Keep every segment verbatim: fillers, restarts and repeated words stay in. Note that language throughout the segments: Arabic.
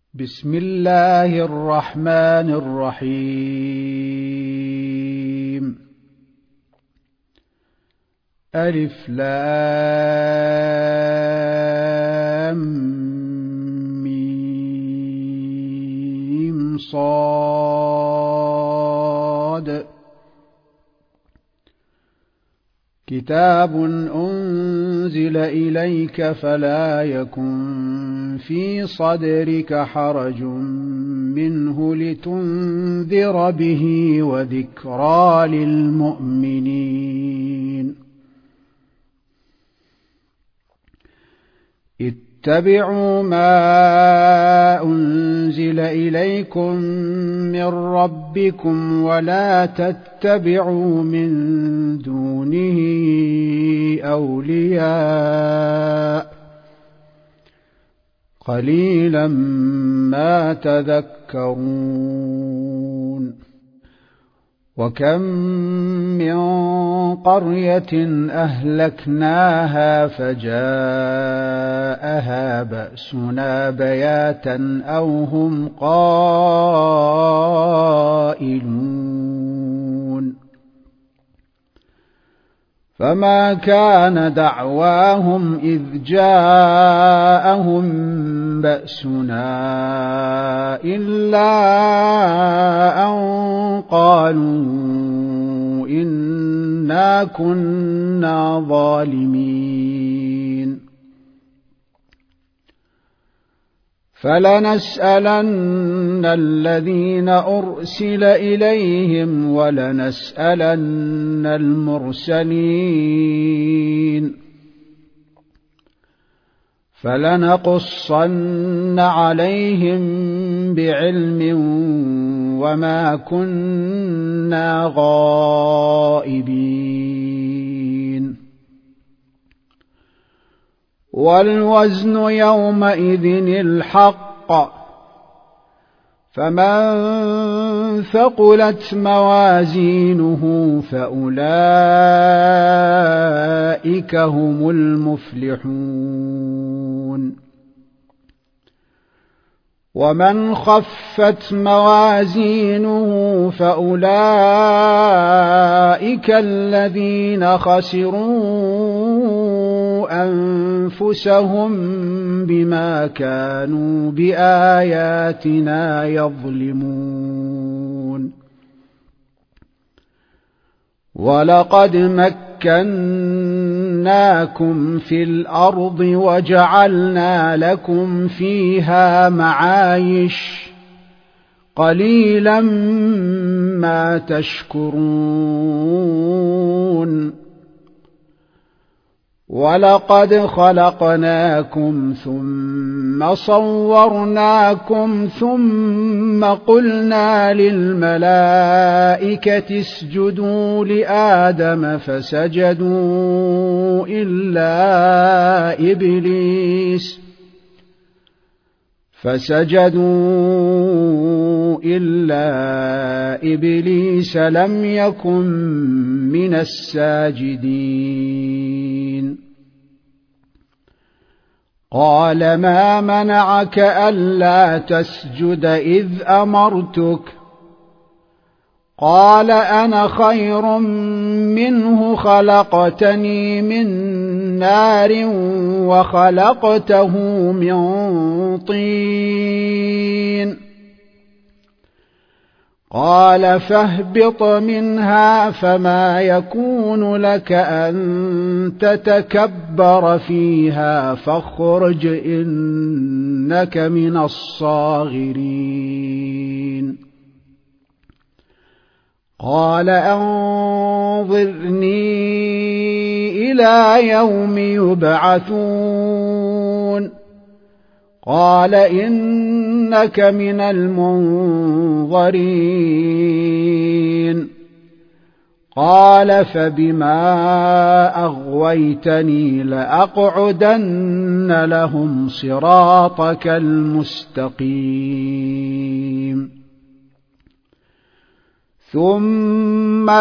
بسم الله الرحمن الرحيم. ألف لام ميم صاد. كتاب أنزل إليك فلا يكن في صدرك حرج منه لتنذر به وذكرى للمؤمنين. اتبعوا ما أنزل إليكم من ربكم ولا تتبعوا من دونه أولياء قليلا ما تذكرون. وكم من قرية أهلكناها فجاءها بأسنا بياتا أو هم قائلون. فما كان دعواهم إذ جاءهم بأسنا إلا أن قالوا إنا كنا ظالمين. فلنسألن الذين أرسل إليهم ولنسألن المرسلين. فلنقصن عليهم بعلم وما كنا غائبين. والوزن يومئذ الحق. فمن ثقلت موازينه فأولئك هم المفلحون. ومن خفت موازينه فأولئك الذين خسروا أنفسهم بما كانوا بآياتنا يظلمون. ولقد مكناكم في الأرض وجعلنا لكم فيها معايش قليلا ما تشكرون. ولقد خلقناكم ثم صورناكم ثم قلنا للملائكة اسجدوا لآدم فسجدوا إلا إبليس فسجدوا إلا إبليس لم يكن من الساجدين. قال ما منعك ألا تسجد إذ أمرتك؟ قال أنا خير منه خلقتني من نار وخلقته من طين. قال فاهبط منها فما يكون لك أن تتكبر فيها فاخرج إنك من الصاغرين. قال أنظرني إلى يوم يبعثون. قال إنك من المنظرين. قال فبما أغويتني لأقعدن لهم صراطك المستقيم. ثم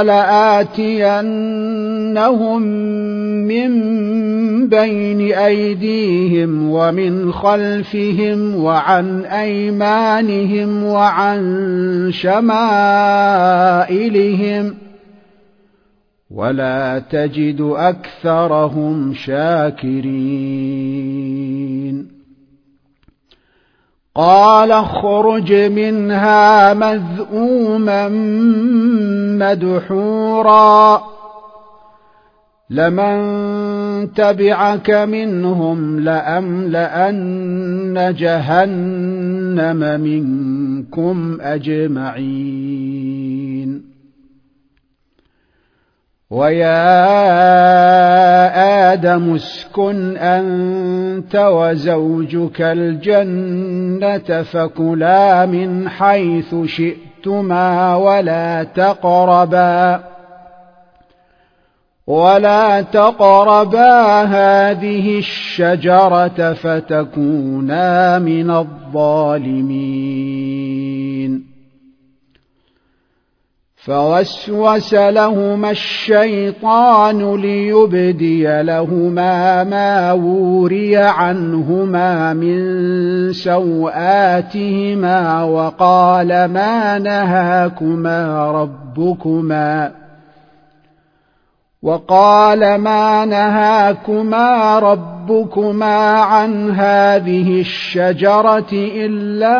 لآتينهم من بين أيديهم ومن خلفهم وعن أيمانهم وعن شمائلهم ولا تجد أكثرهم شاكرين قال اخرج منها مذءوما مدحورا لمن تبعك منهم لأملأن جهنم منكم أجمعين ويا آدم اسكن أنت وزوجك الجنة فكلا من حيث شئتما ولا تقربا ولا تقربا هذه الشجرة فتكونا من الظالمين فوسوس لهما الشيطان ليبدي لهما ما وري عنهما من سوآتهما وقال ما نهاكما ربكما وقال ما نهاكما ربكما عن هذه الشجرة إلا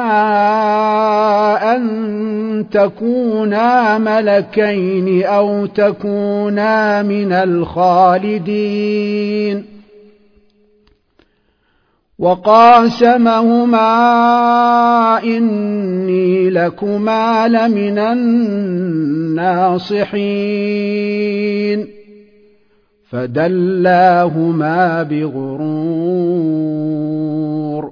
أن تكونا ملكين أو تكونا من الخالدين وقاسمهما إني لكما لمن الناصحين فدلاهما بغرور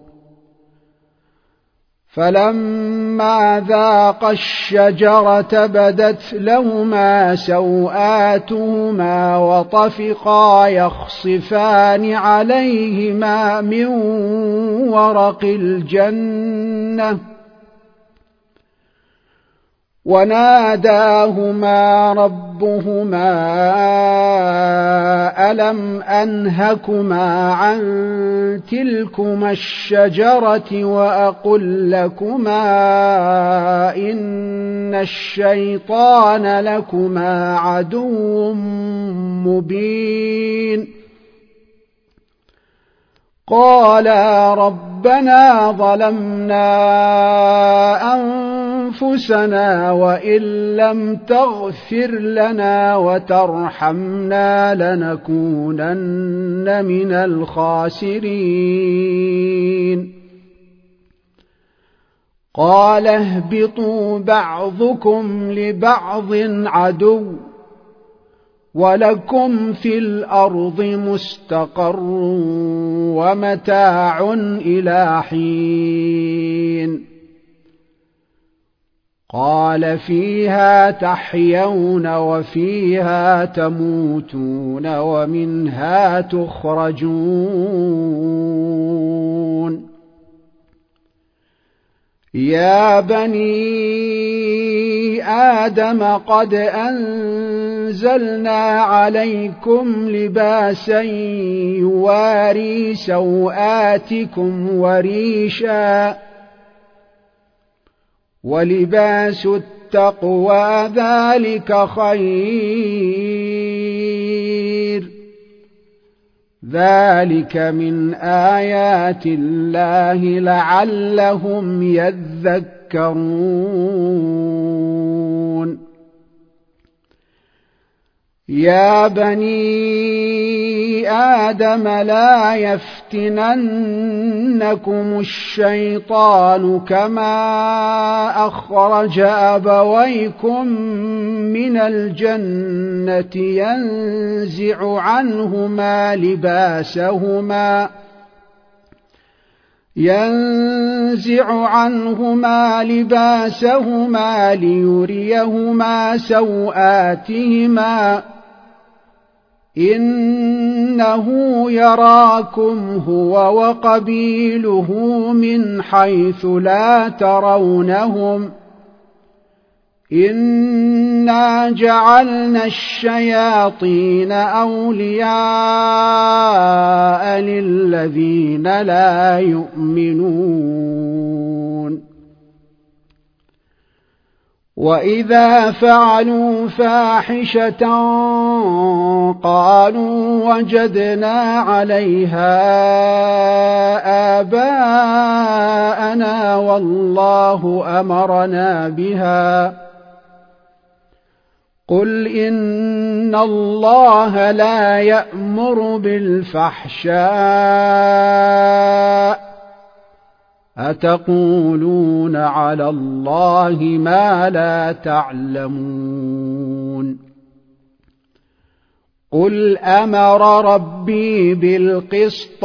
فلما ذاقا الشجرة بدت لهما سوآتهما وطفقا يخصفان عليهما من ورق الجنة وناداهما ربهما ألم أنهكما عن تلكما الشجرة وأقل لكما إن الشيطان لكما عدو مبين قالا ربنا ظلمنا أنفسنا وإن لم تغفر لنا وترحمنا لنكونن من الخاسرين قال اهبطوا بعضكم لبعض عدو ولكم في الأرض مستقر ومتاع إلى حين قال فيها تحيون وفيها تموتون ومنها تخرجون يا بني آدم قد أنزلنا عليكم لباسا يواري سوآتكم وريشا ولباس التقوى ذلك خير ذلك من آيات الله لعلهم يذكرون يا بني آدم لا يفتننكم الشيطان كما أخرج أبويكم من الجنة ينزع عنهما لباسهما ينزع عنهما لباسهما ليريهما سوآتهما إنه يراكم هو وقبيله من حيث لا ترونهم إنا جعلنا الشياطين أولياء للذين لا يؤمنون وإذا فعلوا فاحشة قالوا وجدنا عليها آباءنا والله أمرنا بها قل إن الله لا يأمر بالفحشاء أتقولون على الله ما لا تعلمون قل أمر ربي بالقسط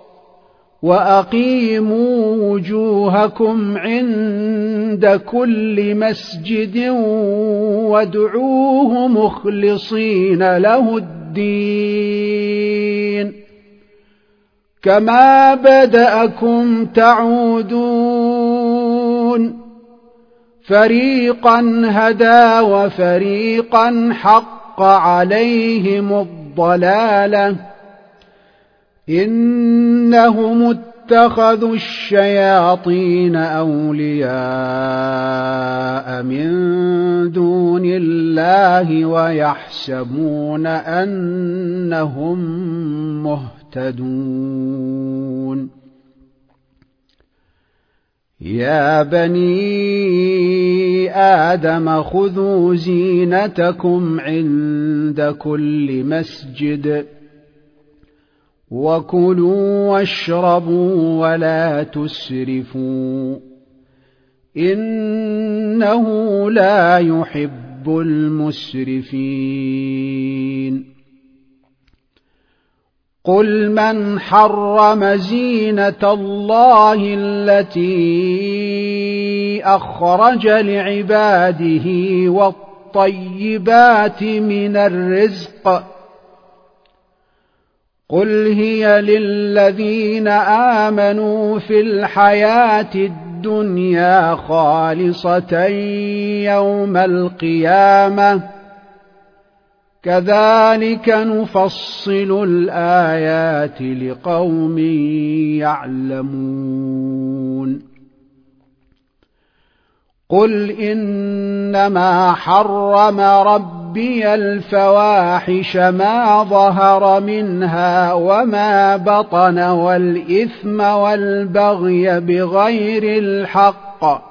وأقيموا وجوهكم عند كل مسجد وادعوه مخلصين له الدين كما بدأكم تعودون فريقا هدى وفريقا حق عليهم الضلالة إنهم اتخذوا الشياطين أولياء من دون الله ويحسبون أنهم مهتدون يا بني آدم خذوا زينتكم عند كل مسجد وكلوا واشربوا ولا تسرفوا إنه لا يحب المسرفين قل من حرم زينة الله التي أخرج لعباده والطيبات من الرزق قل هي للذين آمنوا في الحياة الدنيا خالصة يوم القيامة كذلك نفصل الآيات لقوم يعلمون قل إنما حرم ربي الفواحش ما ظهر منها وما بطن والإثم والبغي بغير الحق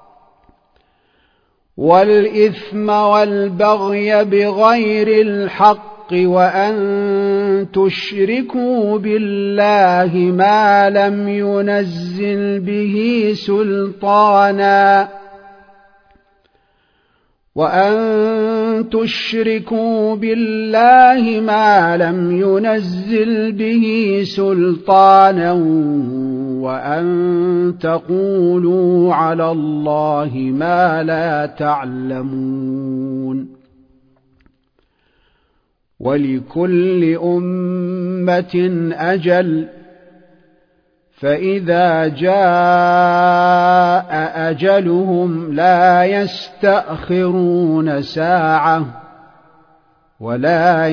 والإثم والبغي بغير الحق وأن تشركوا بالله ما لم ينزل به سلطانا وأن تشركوا بالله ما لم ينزل به سلطانا وأن تقولوا على الله ما لا تعلمون ولكل أمة أجل فإذا جاء أجلهم لا يستأخرون ساعة ولا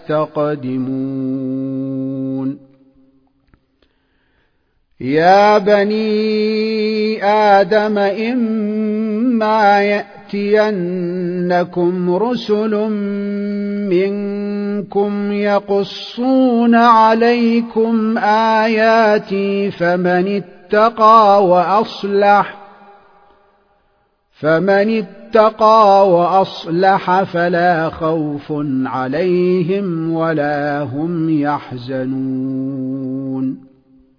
يستقدمون يا بني آدم إما يأتينكم رسل منكم يقصون عليكم آياتي فمن اتقى وأصلح فمن اتقى وأصلح فلا خوف عليهم ولا هم يحزنون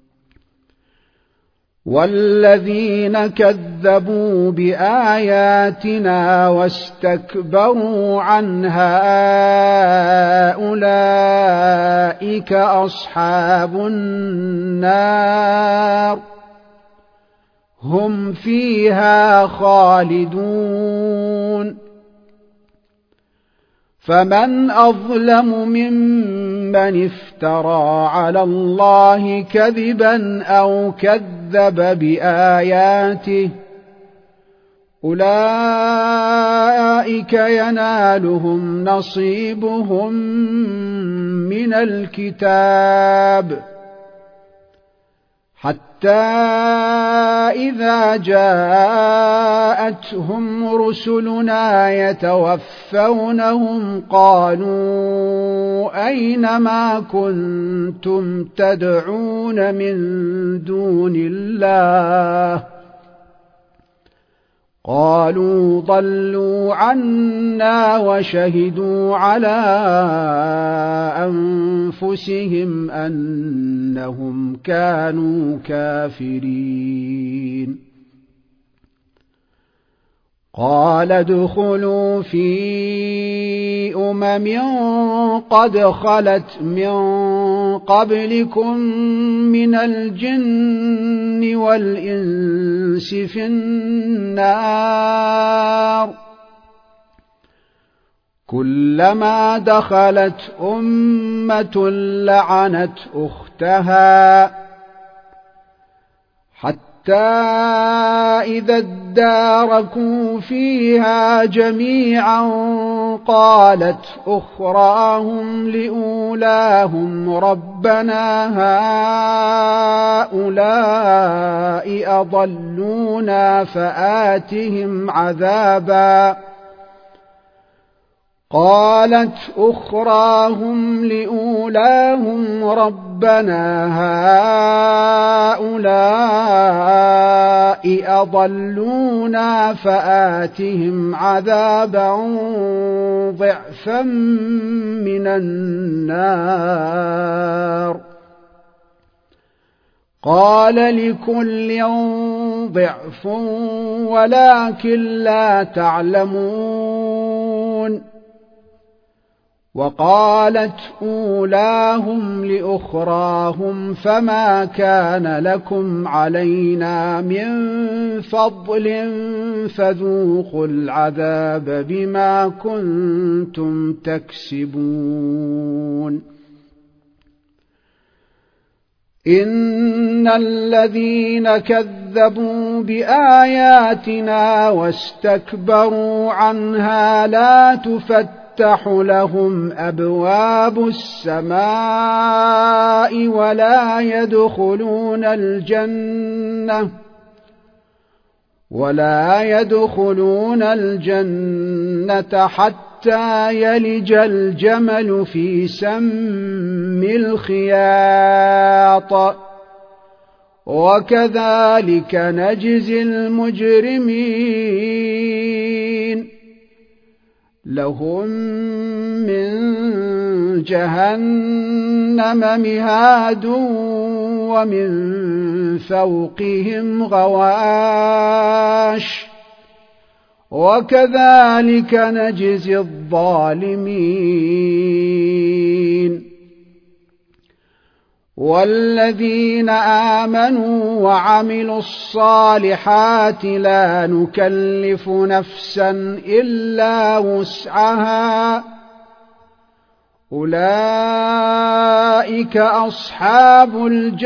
والذين كذبوا بآياتنا واستكبروا عنها أولئك أصحاب النار هم فيها خالدون فمن أظلم ممن افترى على الله كذبا أو كذب بآياته أولئك ينالهم نصيبهم من الكتاب حتى إذا جاءتهم رسلنا يتوفونهم قالوا أين ما كنتم تدعون من دون الله قالوا ضلوا عنا وشهدوا على أنفسهم أنهم كانوا كافرين قال ادخلوا في أمم قد خلت من قبلكم من الجن والإنس في النار كلما دخلت أمة لعنت أختها حتى إذا اداركوا فيها جميعا قالت أخراهم لأولاهم ربنا هؤلاء أضلونا فآتهم عذابا قالت أخراهم لأولاهم ربنا هؤلاء أضلونا فآتهم عذابا ضعفا من النار قال لكل ضعف ولكن لا تعلمون وقالت أولاهم لأخراهم فما كان لكم علينا من فضل فذوقوا العذاب بما كنتم تكسبون إن الذين كذبوا بآياتنا واستكبروا عنها لا تفتح تفتح لهم أبواب السماء ولا يدخلون الجنة ولا يدخلون الجنة حتى يلج الجمل في سم الخياط وكذلك نجزي المجرمين لهم من جهنم مهاد ومن فوقهم غواش وكذلك نجزي الظالمين والذين آمنوا وعملوا الصالحات لا نكلف نفسا إلا وسعها أولئك أصحاب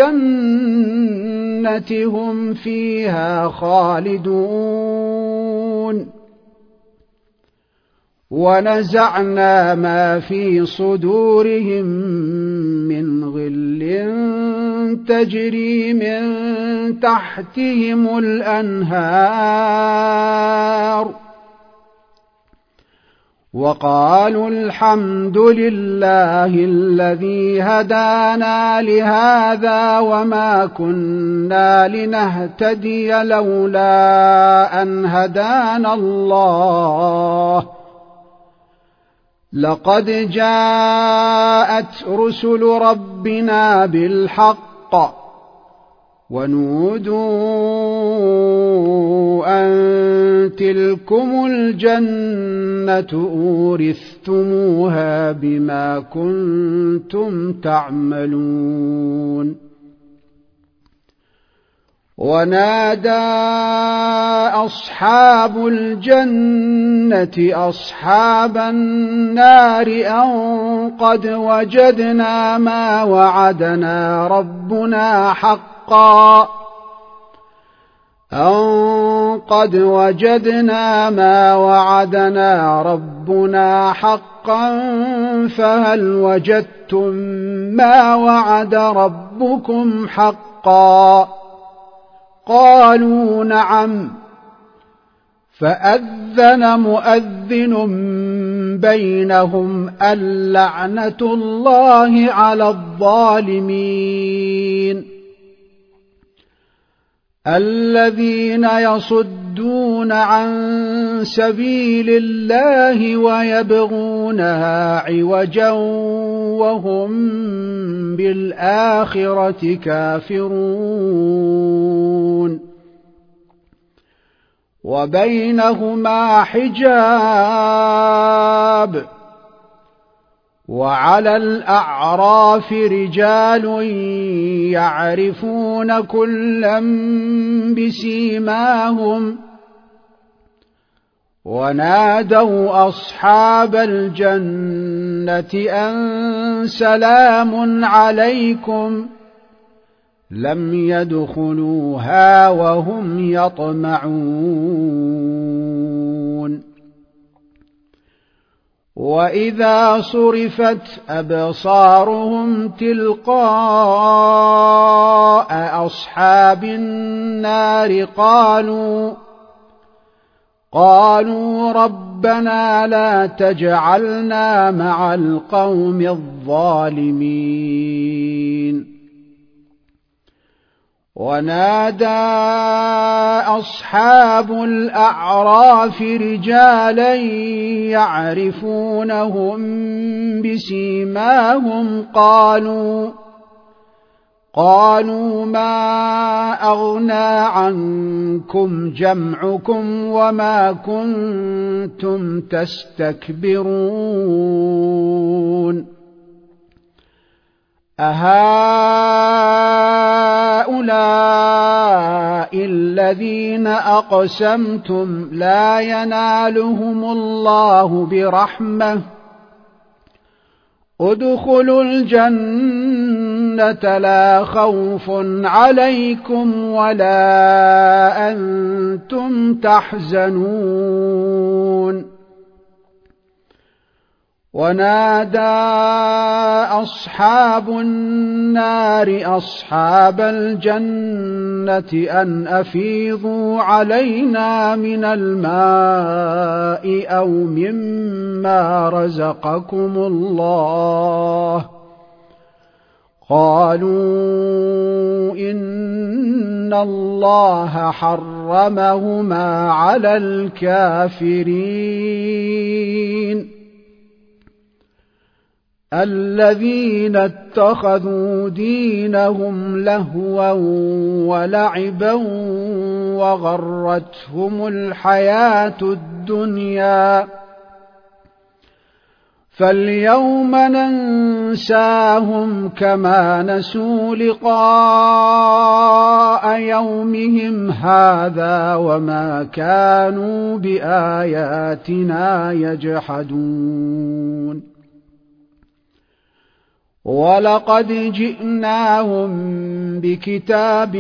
الجنة هم فيها خالدون ونزعنا ما في صدورهم من غل تجري من تحتهم الأنهار وقالوا الحمد لله الذي هدانا لهذا وما كنا لنهتدي لولا أن هدانا الله لقد جاءت رسل ربنا بالحق ونودوا أن تلكم الجنة أورثتموها بما كنتم تعملون ونادى أصحاب الجنة أصحاب النار أن قد وجدنا ما وعدنا ربنا حقا أن قد وجدنا ما وعدنا ربنا حقا فهل وجدتم ما وعد ربكم حقا قالوا نعم فأذن مؤذن بينهم اللعنة الله على الظالمين الذين يصدون عن سبيل الله ويبغونها عوجا وهم بالآخرة كافرون وبينهما حجاب وعلى الأعراف رجال يعرفون كلا بسيماهم ونادوا أصحاب الجنة أن سلام عليكم لم يدخلوها وهم يطمعون وإذا صرفت أبصارهم تلقاء أصحاب النار قالوا قالوا ربنا لا تجعلنا مع القوم الظالمين ونادى أصحاب الأعراف رجالا يعرفونهم بسيماهم قالوا قالوا ما أغنى عنكم جمعكم وما كنتم تستكبرون أهؤلاء الذين أقسمتم لا ينالهم الله برحمة ادخلوا الجنة لا خوف عليكم ولا أنتم تحزنون ونادى أصحاب النار أصحاب الجنة أن أفيضوا علينا من الماء أو مما رزقكم الله قالوا إن الله حرمهما على الكافرين الذين اتخذوا دينهم لهوا ولعبا وغرتهم الحياة الدنيا فاليوم ننساهم كما نسوا لقاء يومهم هذا وما كانوا بآياتنا يجحدون ولقد جئناهم بكتاب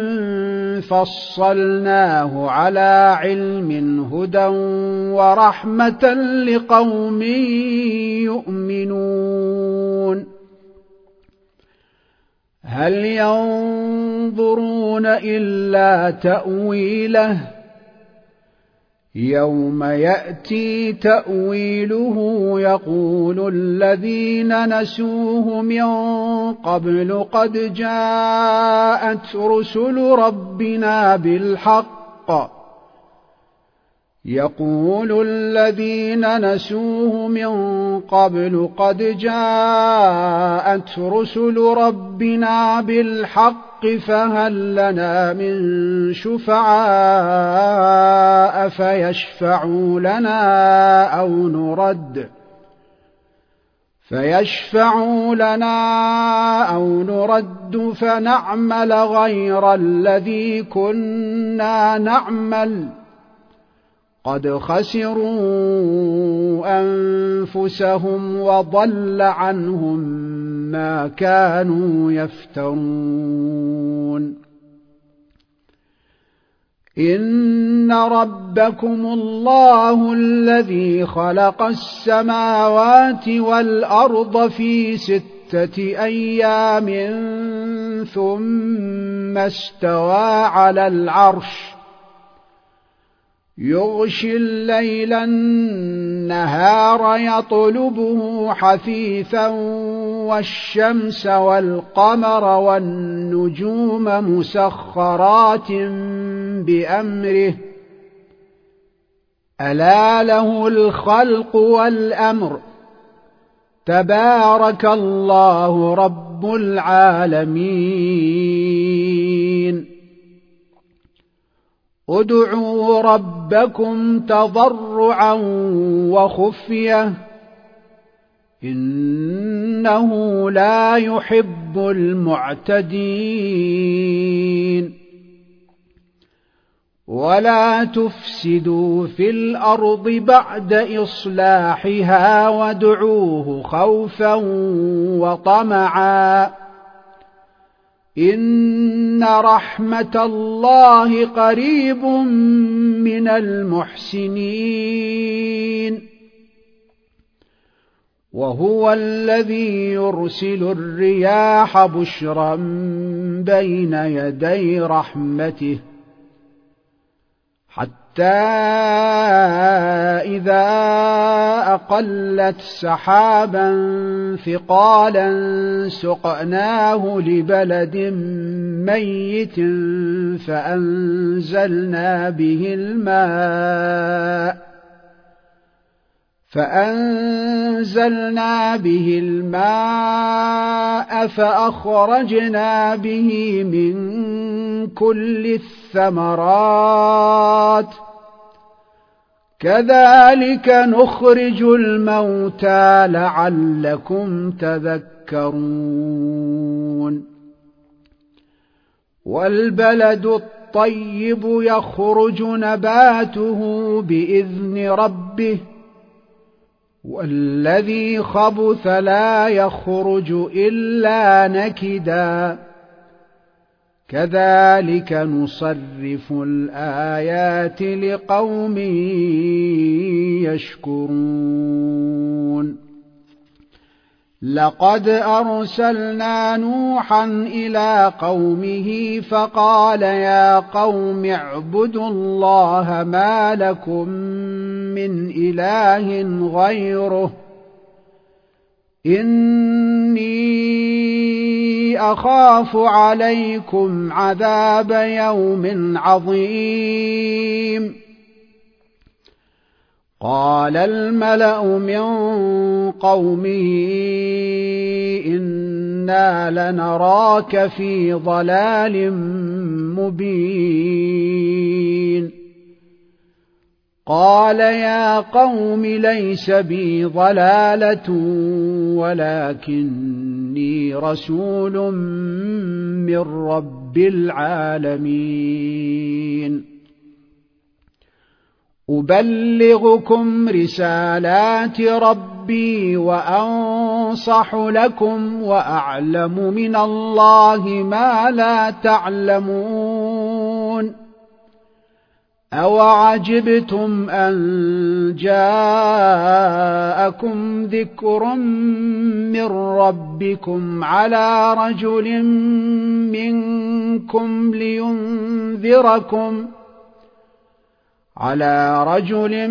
فصلناه على علم هدى ورحمة لقوم يؤمنون هل ينظرون إلا تأويله يوم يأتي تأويله يقول الذين نسوه من قبل قد جاءت رسل ربنا بالحق يقول الذين نسوه من قبل قد جاءت رسل ربنا بالحق فهل لنا من شفعاء فيشفعوا لنا أو نرد فيشفعوا لنا أو نرد فنعمل غير الذي كنا نعمل قد خسروا أنفسهم وضل عنهم ما كانوا يفترون إن ربكم الله الذي خلق السماوات والأرض في ستة أيام ثم استوى على العرش يغشي الليل النهار يطلبه حثيثا والشمس والقمر والنجوم مسخرات بأمره ألا له الخلق والأمر تبارك الله رب العالمين ادعوا ربكم تضرعا وخفية إنه لا يحب المعتدين ولا تفسدوا في الأرض بعد إصلاحها وادعوه خوفا وطمعا إن رحمة الله قريب من المحسنين وهو الذي يرسل الرياح بشرا بين يدي رحمته حتى إذا أقلت سحابا ثقالا سقناه لبلد ميت فأنزلنا به الماء فأنزلنا به الماء فأخرجنا به من كل الثمرات كذلك نخرج الموتى لعلكم تذكرون والبلد الطيب يخرج نباته بإذن ربه والذي خبث لا يخرج إلا نكدا كذلك نصرف الآيات لقوم يشكرون لقد أرسلنا نوحا إلى قومه فقال يا قوم اعبدوا الله ما لكم من إله غيره إني أخاف عليكم عذاب يوم عظيم قال الملأ من قومه إنا لنراك في ضلال مبين قال يا قوم ليس بي ضلالة ولكني رسول من رب العالمين أبلغكم رسالات ربي وأنصح لكم وأعلم من الله ما لا تعلمون أوعجبتم أن جاءكم ذكر من ربكم على رجل منكم لينذركم على رجل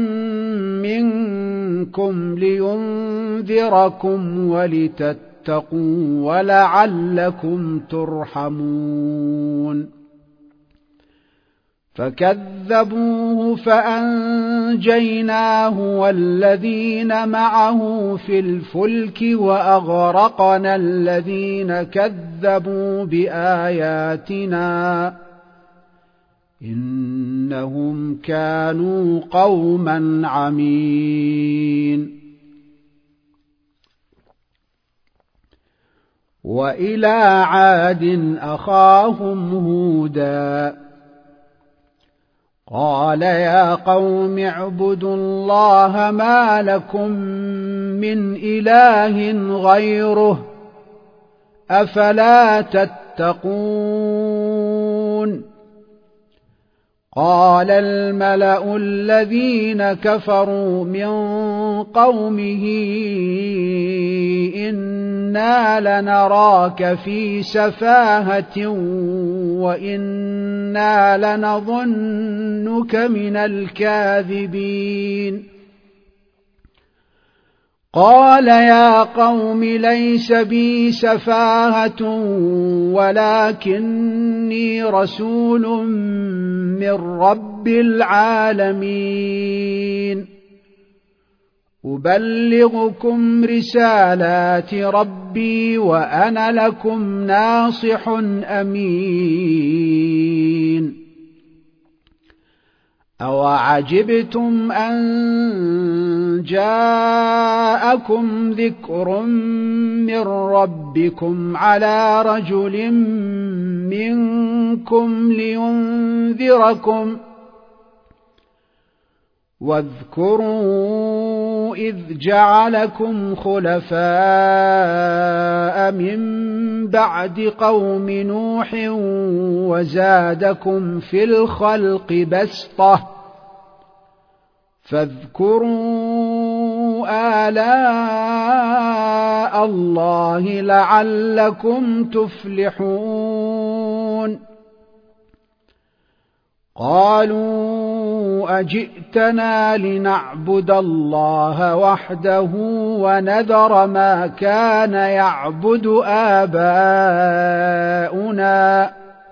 منكم لينذركم ولتتقوا ولعلكم ترحمون فكذبوه فأنجيناه والذين معه في الفلك وأغرقنا الذين كذبوا بآياتنا إنهم كانوا قوما عمين وإلى عاد أخاهم هودا قال يا قوم اعبدوا الله ما لكم من إله غيره أفلا تتقون قال الملأ الذين كفروا من قومه إنا لنراك في سفاهة وإنا لنظنك من الكاذبين قال يا قوم ليس بي سفاهة ولكني رسول من رب العالمين أبلغكم رسالات ربي وأنا لكم ناصح أمين أوعجبتم أن جاءكم ذكر من ربكم على رجل منكم لينذركم واذكروا إذ جعلكم خلفاء من بعد قوم نوح وزادكم في الخلق بسطة فاذكروا آلاء الله لعلكم تفلحون قالوا أجئتنا لنعبد الله وحده ونذر ما كان يعبد آباؤنا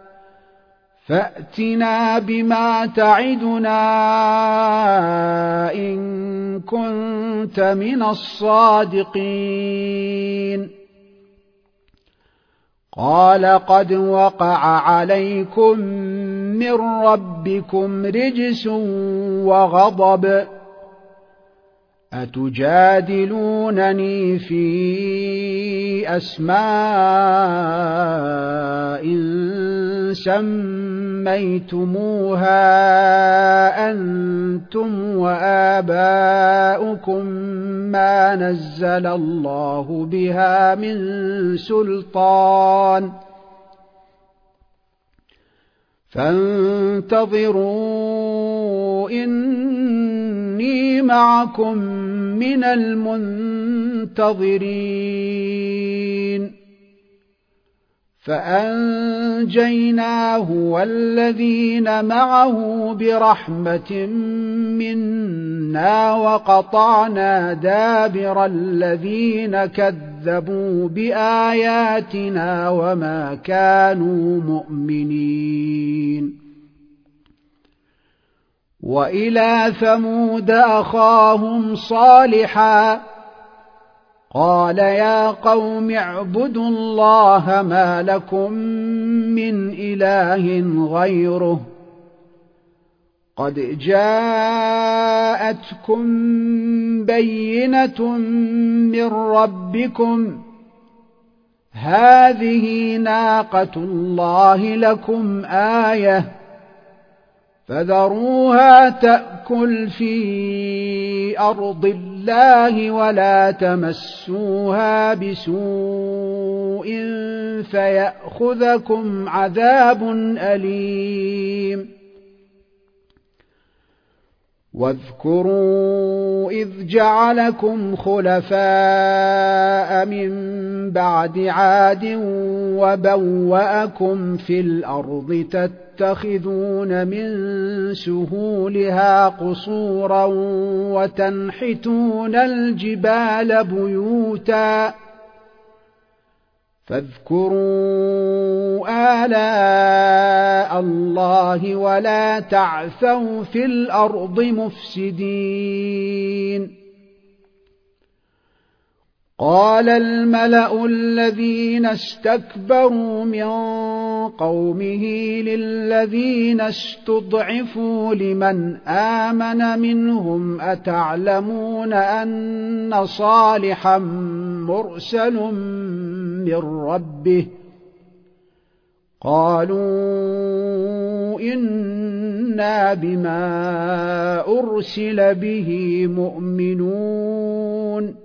فأتنا بما تعدنا إن كنت من الصادقين قال قد وقع عليكم من ربكم رجس وغضب أتجادلونني في أسماء سميتموها أنتم وآباؤكم ما نزل الله بها من سلطان فانتظروا إني معكم من المنتظرين فأنجيناه والذين معه برحمة منا وقطعنا دابر الذين كذبوا بآياتنا وما كانوا مؤمنين وإلى ثمود أخاهم صالحا قال يا قوم اعبدوا الله ما لكم من إله غيره قد جاءتكم بينة من ربكم هذه ناقة الله لكم آية فذروها تأكل في أرض الله ولا تمسوها بسوء فيأخذكم عذاب أليم واذكروا إذ جعلكم خلفاء من بعد عاد وبوأكم في الأرض تتخذون من سهولها قصورا وتنحتون الجبال بيوتا فاذكروا آلاء الله ولا تعثوا في الأرض مفسدين قال الملأ الذين استكبروا من قومه للذين استضعفوا لمن آمن منهم أتعلمون أن صالحا مرسل من ربه قالوا إنا بما أرسل به مؤمنون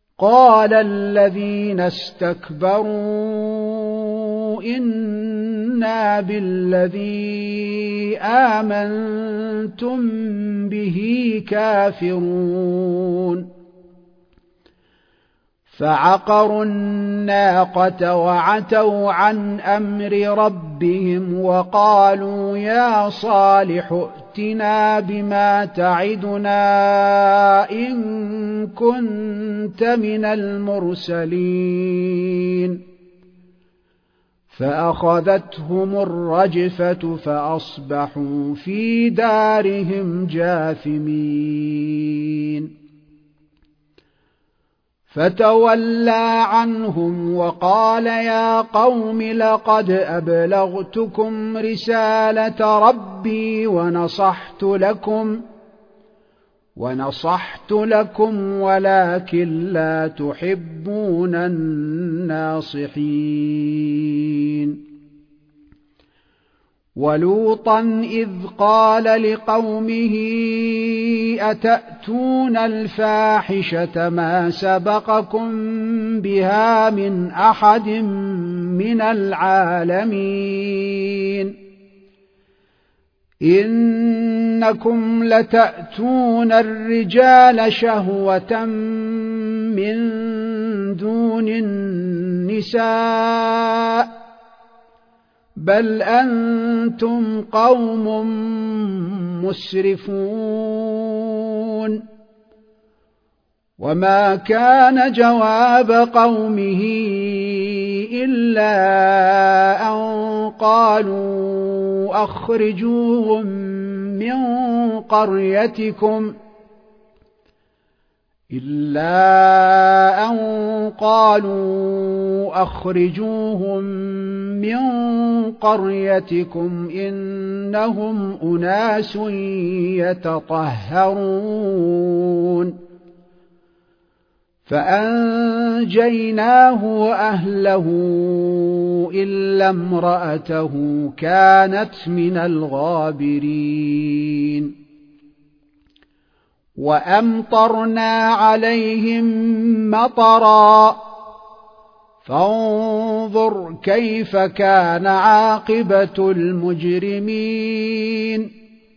قال الذين استكبروا إنا إنا بالذي آمنتم به كافرون فعقروا الناقة وعتوا عن أمر ربهم وقالوا يا صالح ائتنا بما تعدنا إن كنت من المرسلين فأخذتهم الرجفة فأصبحوا في دارهم جاثمين فتولى عنهم وقال يا قوم لقد أبلغتكم رسالة ربي ونصحت لكم ونصحت لكم ولكن لا تحبون الناصحين ولوطا إذ قال لقومه أتأتون الفاحشة ما سبقكم بها من أحد من العالمين إنكم لتأتون الرجال شهوة من دون النساء بل أنتم قوم مسرفون وما كان جواب قومه إلا أن قالوا أخرجوهم من قريتكم إلا أن قالوا أخرجوهم من قريتكم إنهم أناس يتطهرون فأنجيناه وأهله إلا امرأته كانت من الغابرين وأمطرنا عليهم مطرا فانظر كيف كان عاقبة المجرمين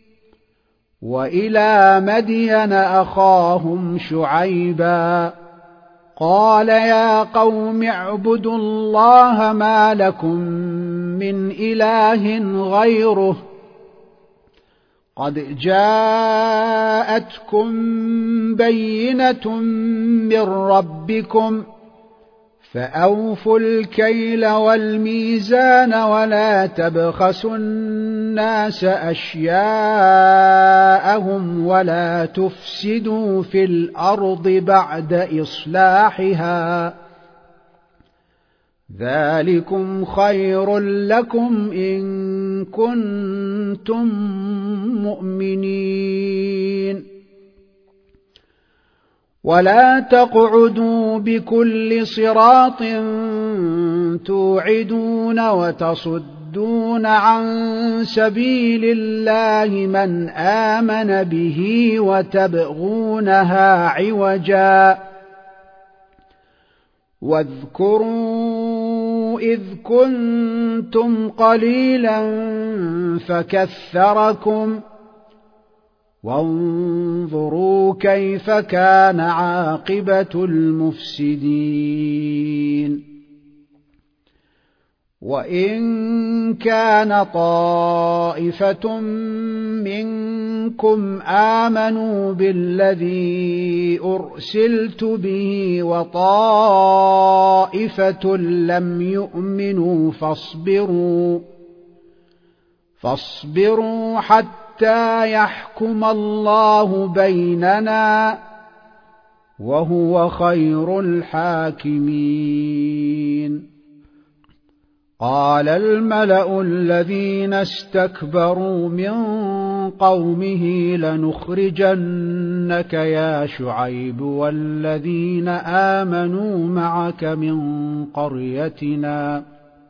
وإلى مدين أخاهم شعيبا قال يا قوم اعبدوا الله ما لكم من إله غيره قد جاءتكم بينة من ربكم فأوفوا الكيل والميزان ولا تبخسوا الناس أشياءهم ولا تفسدوا في الأرض بعد إصلاحها ذلكم خير لكم إن كنتم مؤمنين ولا تقعدوا بكل صراط توعدون وتصدون عن سبيل الله من آمن به وتبغونها عوجا واذكروا إذ كنتم قليلا فكثركم وانظروا كيف كان عاقبة المفسدين وإن كان طائفة منكم آمنوا بالذي أرسلت به وطائفة لم يؤمنوا فاصبروا فاصبروا حتى يحكم الله بيننا وهو خير الحاكمين قال الملأ الذين استكبروا من قومه لنخرجنك يا شعيب والذين آمنوا معك من قريتنا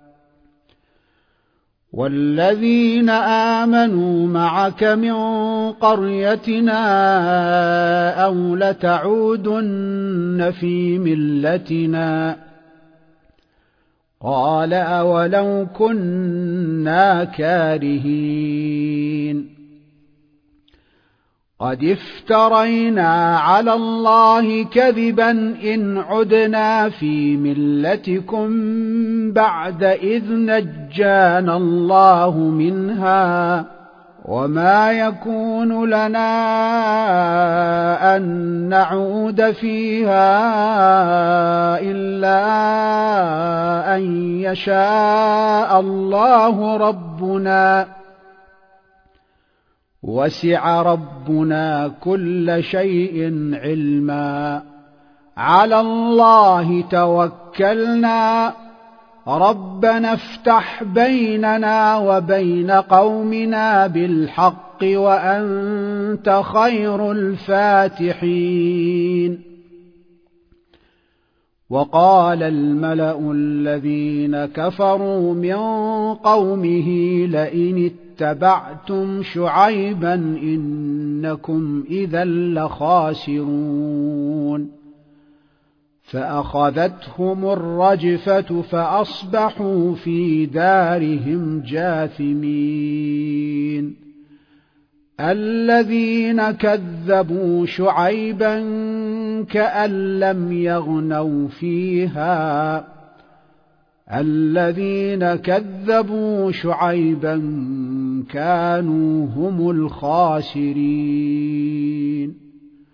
والذين آمنوا معك من قريتنا أو لتعودن في ملتنا قال أولو كنا كارهين قد افترينا على الله كذبا إن عدنا في ملتكم بعد إذ نجانا الله منها وما يكون لنا أن نعود فيها إلا أن يشاء الله ربنا وسع ربنا كل شيء علما على الله توكلنا ربنا افتح بيننا وبين قومنا بالحق وأنت خير الفاتحين وقال الملأ الذين كفروا من قومه لئن اتبعتم شعيبا إنكم إذا لخاسرون فأخذتهم الرجفة فأصبحوا في دارهم جاثمين الذين كذبوا شعيبا كأن لم يغنوا فيها الذين كذبوا شعيبا كانوا هم الخاسرين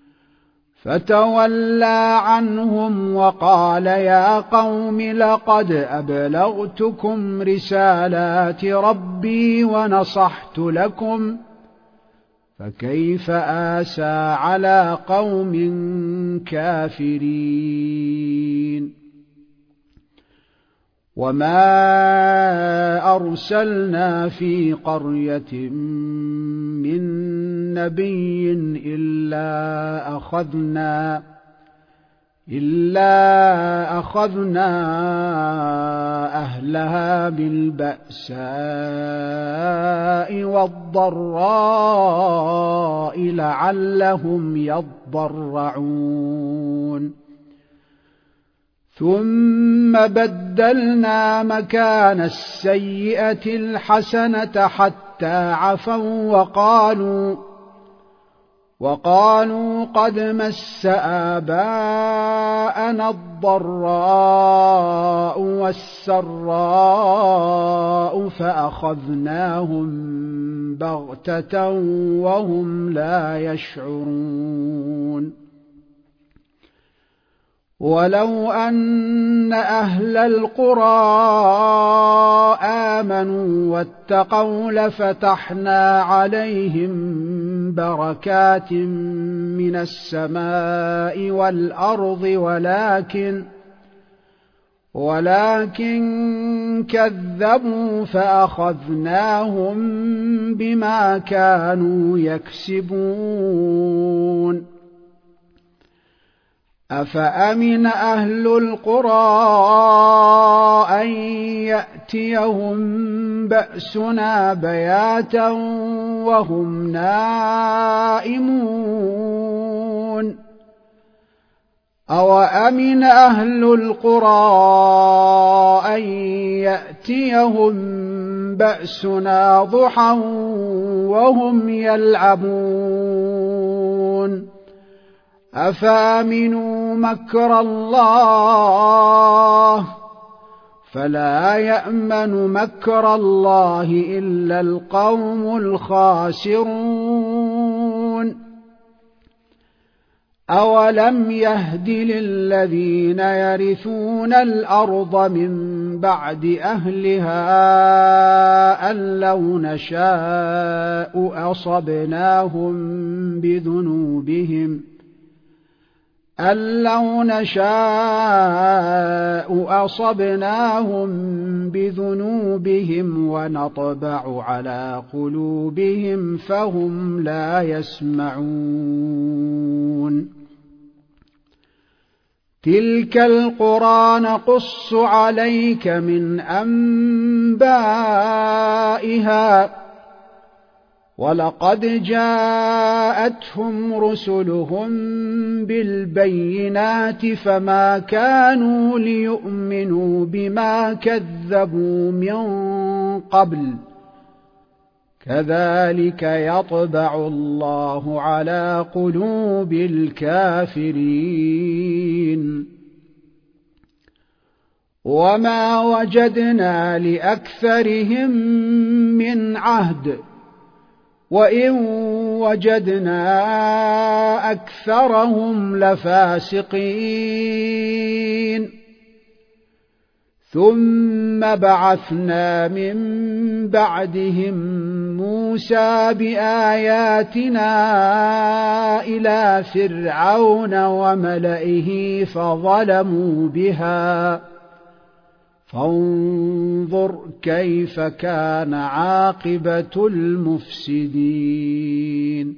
فتولى عنهم وقال يا قوم لقد أبلغتكم رسالات ربي ونصحت لكم فكيف آسى على قوم كافرين وما أرسلنا في قرية من نبي إلا أخذنا إلا أخذنا أهلها بالبأساء والضراء لعلهم يضرعون ثم بدلنا مكان السيئة الحسنة حتى عفوا وقالوا وقالوا قد مس آباءنا الضراء والسراء فأخذناهم بغتة وهم لا يشعرون ولو أن أهل القرى آمنوا واتقوا لفتحنا عليهم بركات من السماء والأرض ولكن ولكن كذبوا فأخذناهم بما كانوا يكسبون أفأمن أهل القرى أن يأتيهم بأسنا بياتا وهم نائمون أوأمن أهل القرى أن يأتيهم بأسنا ضحى وهم يلعبون أفامنوا مكر الله فلا يأمن مكر الله إلا القوم الخاسرون أولم يهد للذين يرثون الأرض من بعد أهلها أن لو نشاء أصبناهم بذنوبهم أن لو نشاء أصبناهم بذنوبهم ونطبع على قلوبهم فهم لا يسمعون تلك القرى نقص عليك من أنبائها ولقد جاء جاءتهم رسلهم بالبينات فما كانوا ليؤمنوا بما كذبوا من قبل كذلك يطبع الله على قلوب الكافرين وما وجدنا لأكثرهم من عهد وإن وجدنا أكثرهم لفاسقين ثم بعثنا من بعدهم موسى بآياتنا إلى فرعون وملئه فظلموا بها فانظر كيف كان عاقبة المفسدين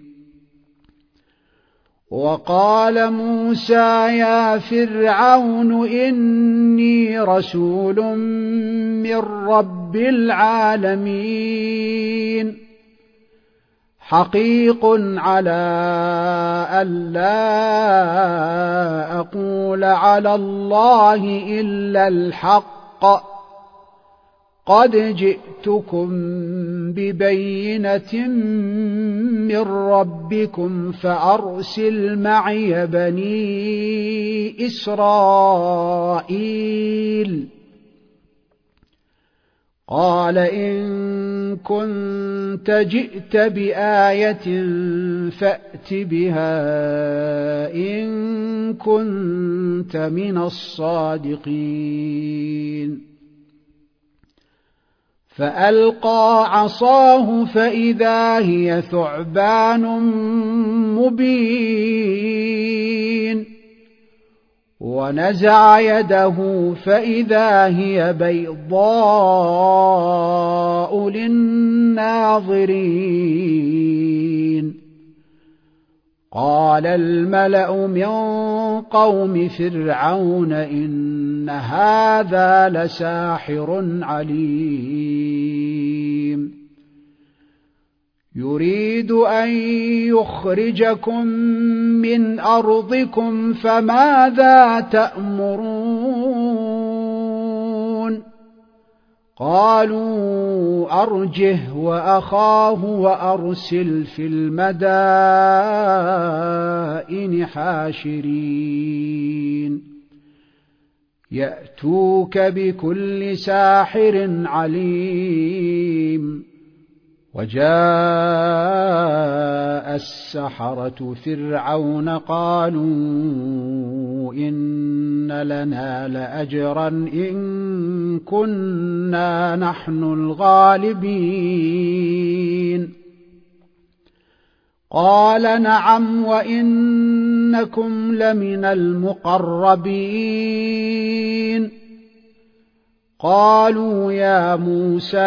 وقال موسى يا فرعون إني رسول من رب العالمين حقيق على ألا أقول على الله إلا الحق قد جئتكم ببينة من ربكم فأرسل معي بني إسرائيل قال إن كنت جئت بآية فأت بها إن كنت من الصادقين فألقى عصاه فإذا هي ثعبان مبين ونزع يده فإذا هي بيضاء للناظرين قال الملأ من قوم فرعون إن هذا لساحر عليم يريد أن يخرجكم من أرضكم فماذا تأمرون قالوا أرجه وأخاه وأرسل في المدائن حاشرين يأتوك بكل ساحر عليم وجاء السحرة فرعون قالوا إن لنا لأجرا إن كنا نحن الغالبين قال نعم وإنكم لمن المقربين قالوا يا موسى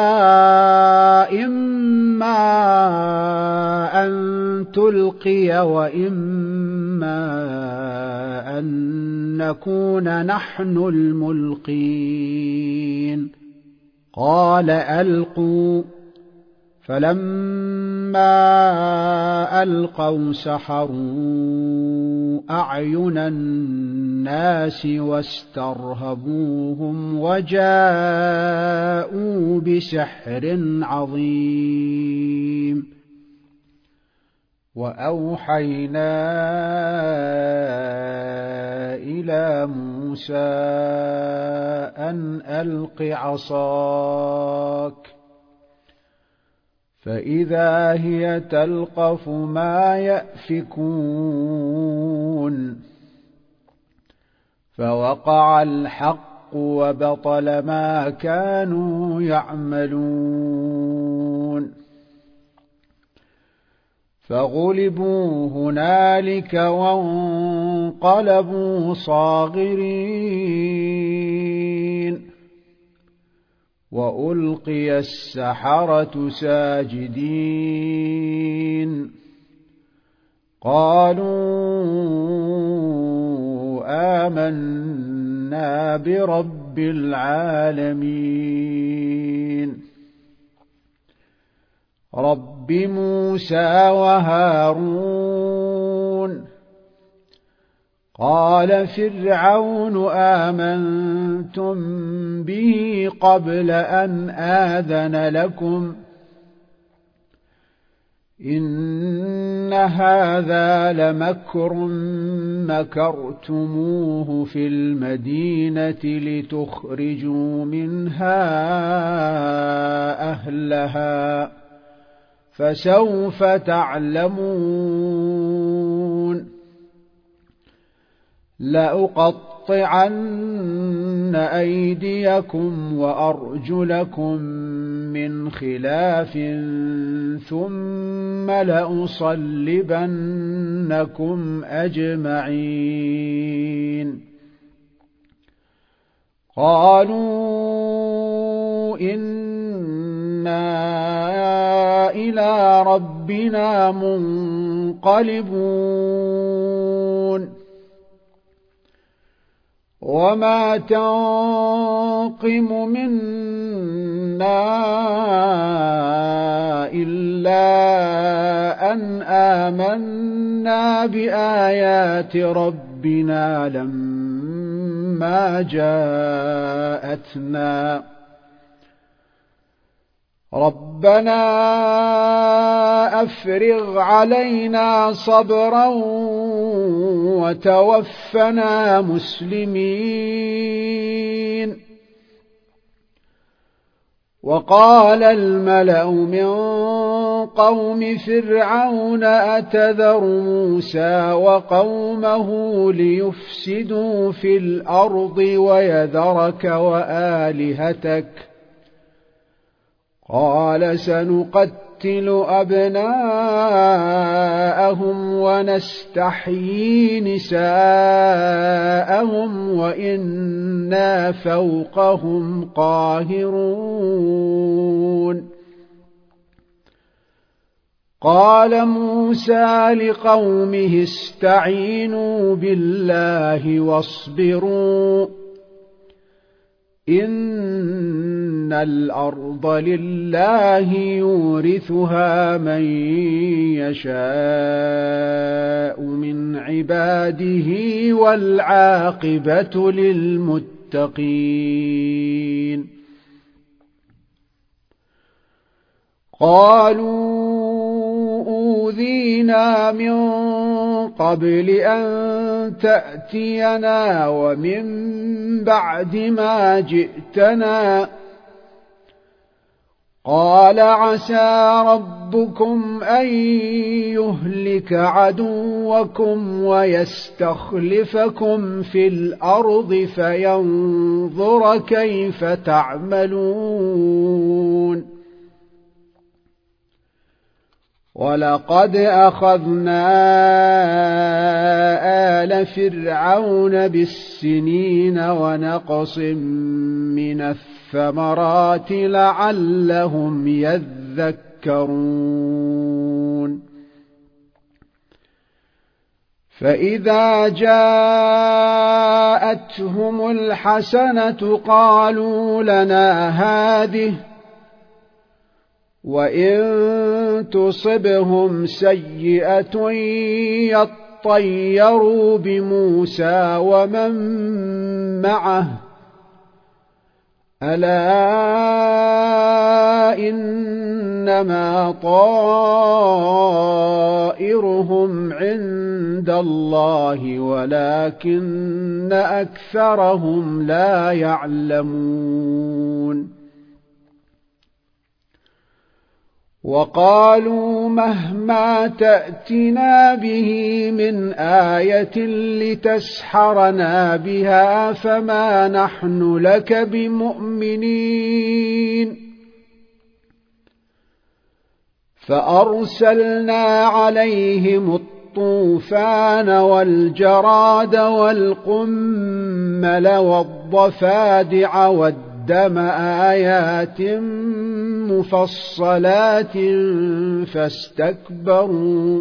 إما أن تلقي وإما أن نكون نحن الملقين قال ألقوا فلما ألقوا سحروا أعين الناس واسترهبوهم وجاءوا بسحر عظيم وأوحينا إلى موسى أن ألق عصاك فإذا هي تلقف ما يأفكون فوقع الحق وبطل ما كانوا يعملون فغلبوا هنالك وانقلبوا صاغرين وألقي السحرة ساجدين قالوا آمنا برب العالمين رب موسى وهارون قال فرعون آمنتم به قبل أن آذن لكم إن هذا لمكر مكرتموه في المدينة لتخرجوا منها أهلها فسوف تعلمون لأقطعن أيديكم وأرجلكم من خلاف ثم لأصلبنكم أجمعين قالوا إنا إلى ربنا منقلبون وما تنقم منا إلا أن آمنا بآيات ربنا لما جاءتنا ربنا أفرغ علينا صبرا وتوفنا مسلمين وقال الملأ من قوم فرعون أتذر موسى وقومه ليفسدوا في الأرض ويذرك وآلهتك قال سنقتل أبناءهم ونستحيي نساءهم وإنا فوقهم قاهرون قال موسى لقومه استعينوا بالله واصبروا إن الأرض لله يورثها من يشاء من عباده والعاقبة للمتقين قالوا أوذينا من قبل أن تأتينا ومن بعد ما جئتنا قال عسى ربكم أن يهلك عدوكم ويستخلفكم في الأرض فينظر كيف تعملون ولقد أخذنا آل فرعون بالسنين ونقص من الثمرات لعلهم يذكرون فإذا جاءتهم الحسنة قالوا لنا هذه وإن تصبهم سيئة يطيروا بموسى ومن معه ألا إنما طائرهم عند الله ولكن أكثرهم لا يعلمون وقالوا مهما تأتنا به من آية لتسحرنا بها فما نحن لك بمؤمنين فأرسلنا عليهم الطوفان والجراد والقمل والضفادع والدم دم آيات مفصلات فاستكبروا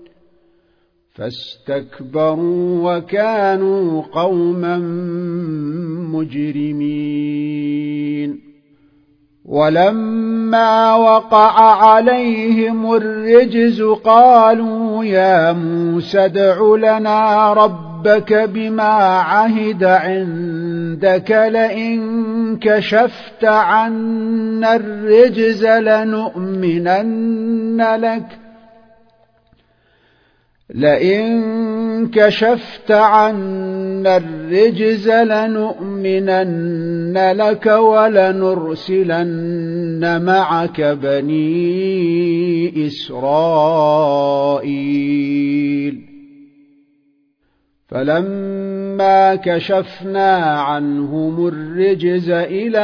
فاستكبروا وكانوا قوما مجرمين ولما وقع عليهم الرجز قالوا يا موسى ادع لنا ربك بما عهد عندك لئن كشفت عنا الرجز لنؤمنن لك لئن كشفت عنا الرجز لنؤمنن لك ولنرسلن معك بني إسرائيل فلما كشفنا عنهم الرجز إلى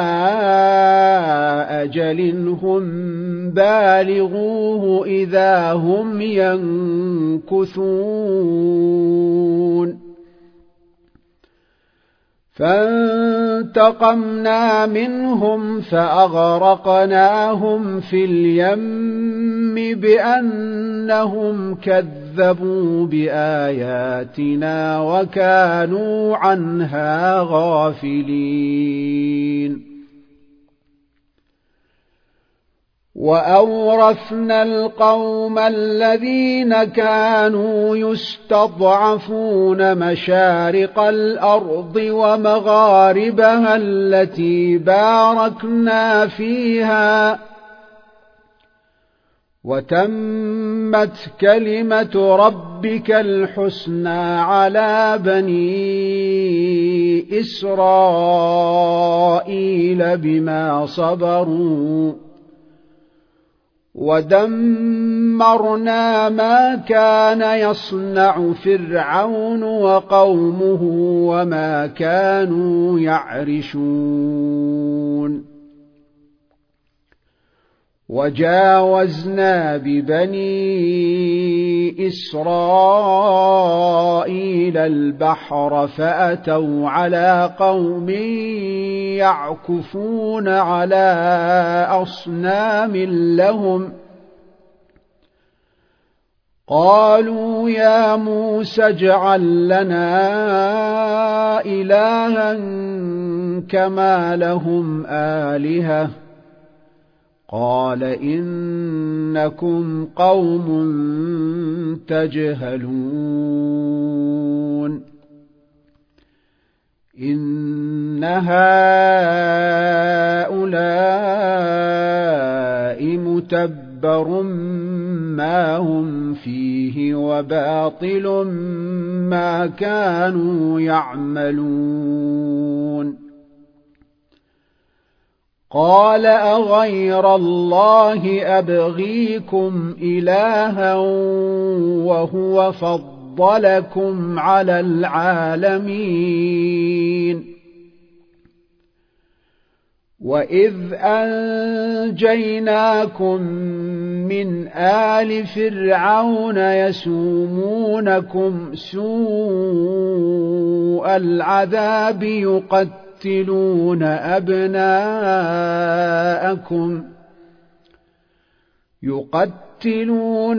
أجل هم بالغوه إذا هم ينكثون فانتقمنا منهم فأغرقناهم في اليم بأنهم كذبوا بآياتنا وكانوا عنها غافلين وأورثنا القوم الذين كانوا يستضعفون مشارق الأرض ومغاربها التي باركنا فيها وتمت كلمة ربك الحسنى على بني إسرائيل بما صبروا ودمرنا ما كان يصنع فرعون وقومه وما كانوا يعرشون وجاوزنا ببني إسرائيل البحر فأتوا على قوم يعكفون على أصنام لهم قالوا يا موسى اجعل لنا إلها كما لهم آلهة قال إنكم قوم تجهلون إن هؤلاء متبر ما هم فيه وباطل ما كانوا يعملون قال أغير الله أبغيكم إلها وهو فضلكم على العالمين وإذ أنجيناكم من آل فرعون يسومونكم سوء العذاب يقتلون يقتلون أبناءكم يقتلون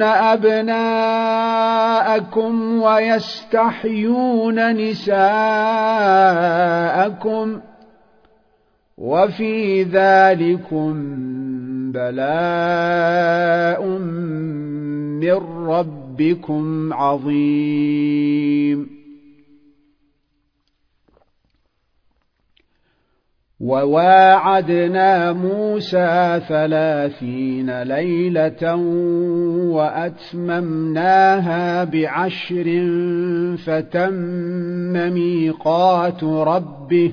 أبناءكم ويستحيون نساءكم وفي ذلكم بلاء من ربكم عظيم وواعدنا موسى ثلاثين ليلة وأتممناها بعشر فتم ميقات ربه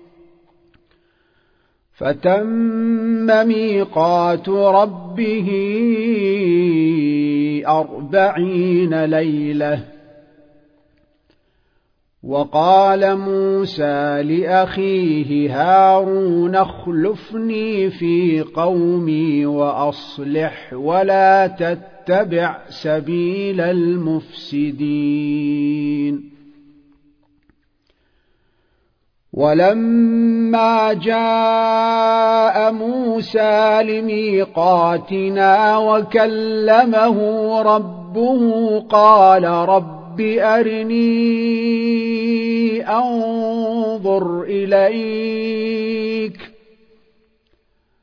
فتم ميقات ربه أربعين ليلة وقال موسى لأخيه هارون اخلفني في قومي وأصلح ولا تتبع سبيل المفسدين ولما جاء موسى لميقاتنا وكلمه ربه قال رب أرني أنظر إليك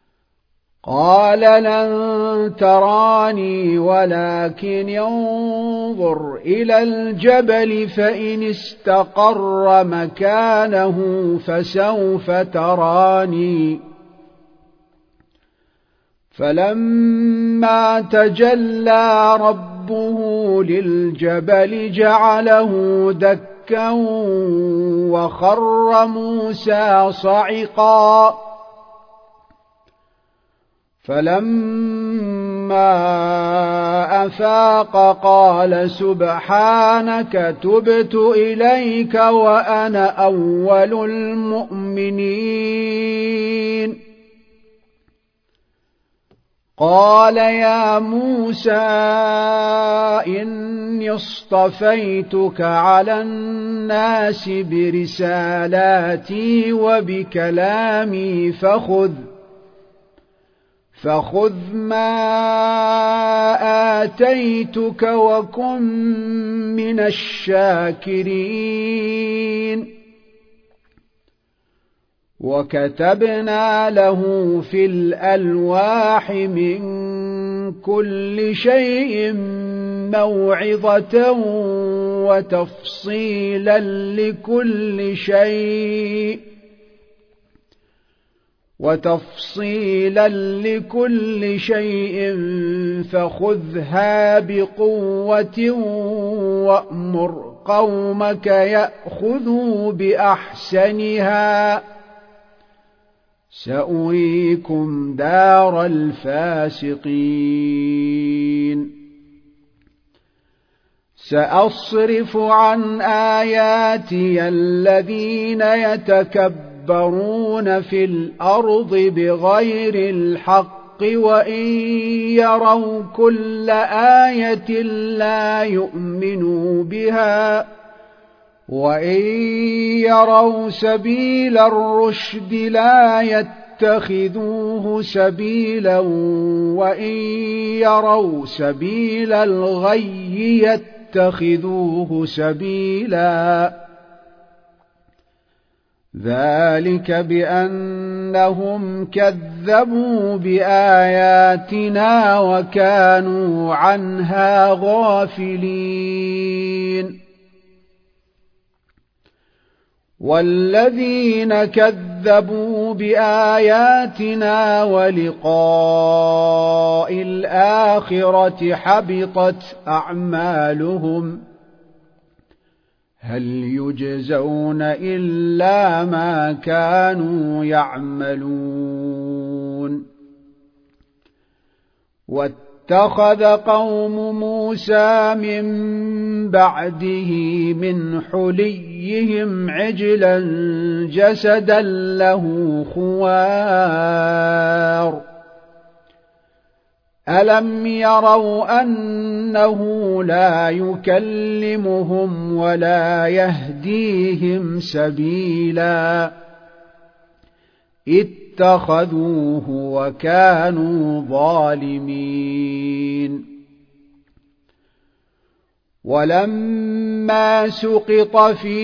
قال لن تراني ولكن انظر إلى الجبل فإن استقر مكانه فسوف تراني فلما تجلى ربه للجبل جعله دكا وخر موسى صعقا فلما أفاق قال سبحانك تبت إليك وأنا أول المؤمنين قال يا موسى إني اصطفيتك على الناس برسالاتي وبكلامي فخذ فخذ ما آتيتك وكن من الشاكرين وكتبنا له في الألواح من كل شيء موعظة وتفصيلا لكل شيء وتفصيلا لكل شيء فخذها بقوة وأمر قومك يأخذوا بأحسنها سأريكم دار الفاسقين سأصرف عن آياتي الذين يتكبرون يتكبرون في الأرض بغير الحق وإن يروا كل آية لا يؤمنوا بها وإن يروا سبيل الرشد لا يتخذوه سبيلا وإن يروا سبيل الغي يتخذوه سبيلا ذلك بأنهم كذبوا بآياتنا وكانوا عنها غافلين والذين كذبوا بآياتنا ولقاء الآخرة حبطت أعمالهم هل يجزون إلا ما كانوا يعملون واتخذ قوم موسى من بعده من حليهم عجلا جسدا له خوار ألم يروا أنه لا يكلمهم ولا يهديهم سبيلا اتخذوه وكانوا ظالمين ولما سقط في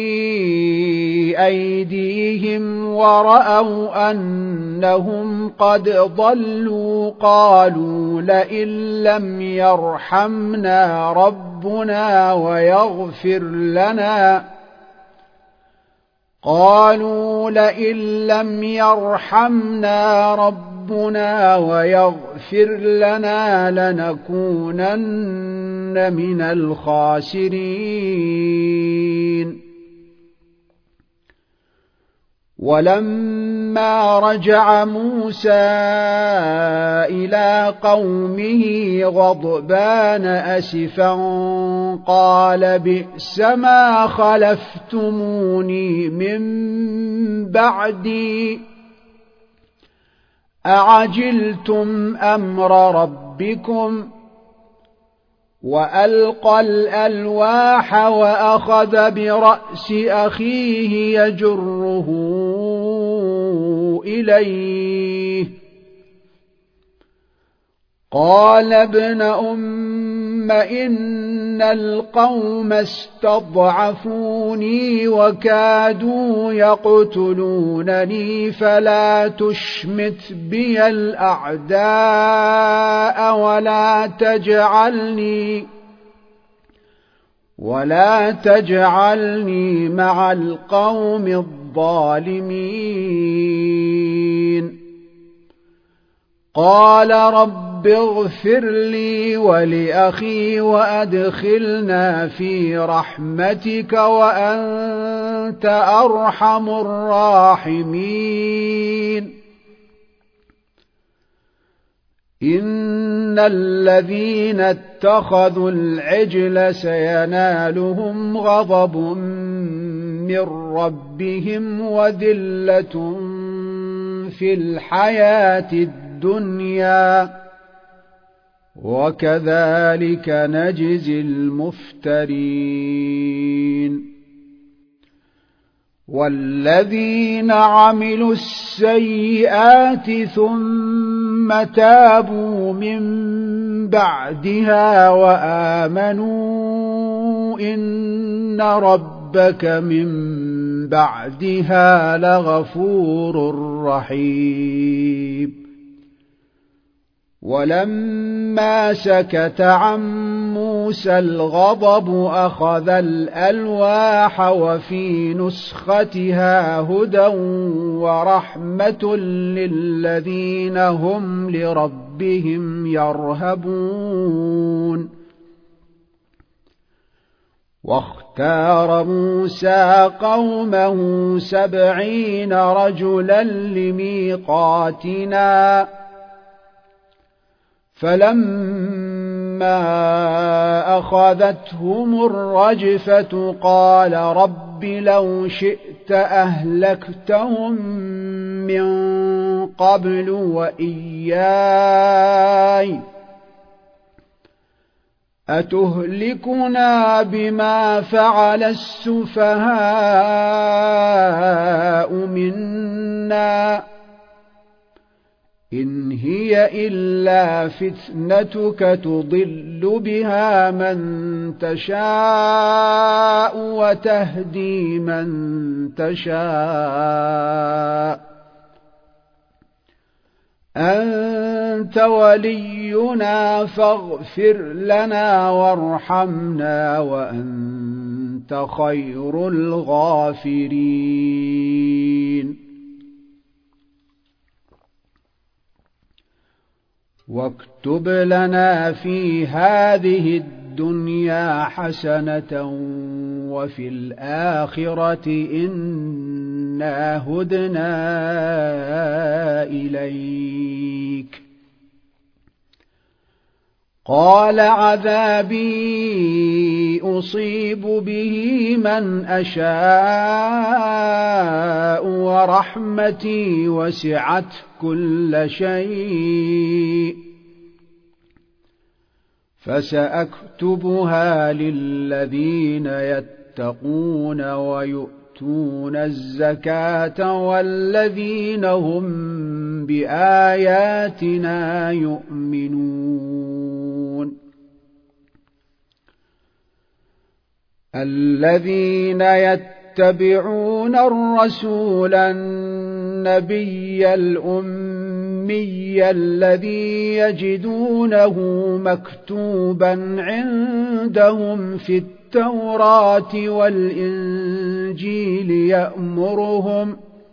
أيديهم ورأوا أنهم قد ضلوا قالوا لئن لم يرحمنا ربنا ويغفر لنا قالوا لئن لم يرحمنا ربنا ويغفر لنا لنكونن من الخاسرين ولما رجع موسى إلى قومه غضبان أسفا قال بئس ما خلفتموني من بعدي أعجلتم أمر ربكم وألقى الألواح وأخذ برأس أخيه يجره إليه قال ابن أم إن القوم استضعفوني وكادوا يقتلونني فلا تشمت بي الأعداء ولا تجعلني ولا تجعلني مع القوم الظالمين. قال رب اغفر لي ولأخي وأدخلنا في رحمتك وأنت أرحم الراحمين. إن الذين اتخذوا العجل سينالهم غضب من ربهم وذلة في الحياة الدنيا وكذلك نجزي المفترين. والذين عملوا السيئات ثم تابوا من بعدها وآمنوا إن ربك من بعدها لغفور رحيم. ولما سكت عن موسى الغضب أخذ الألواح وفي نسختها هدى ورحمة للذين هم لربهم يرهبون. واختار موسى قومه سبعين رجلا لميقاتنا فلما أخذتهم الرجفة قال رب لو شئت أهلكتهم من قبل وإياي أتهلكنا بما فعل السفهاء منا إن هي إلا فتنتك تضل بها من تشاء وتهدي من تشاء أنت ولينا فاغفر لنا وارحمنا وأنت خير الغافرين. واكتب لنا في هذه الدنيا حسنة وفي الآخرة إنا هدنا إليك. قال عذابي أصيب به من أشاء ورحمتي وسعت كل شيء فسأكتبها للذين يتقون ويؤتون الزكاة والذين هم بآياتنا يؤمنون. الذين يتبعون الرسول النبي الأمي الذي يجدونه مكتوبا عندهم في التوراة والإنجيل يأمرهم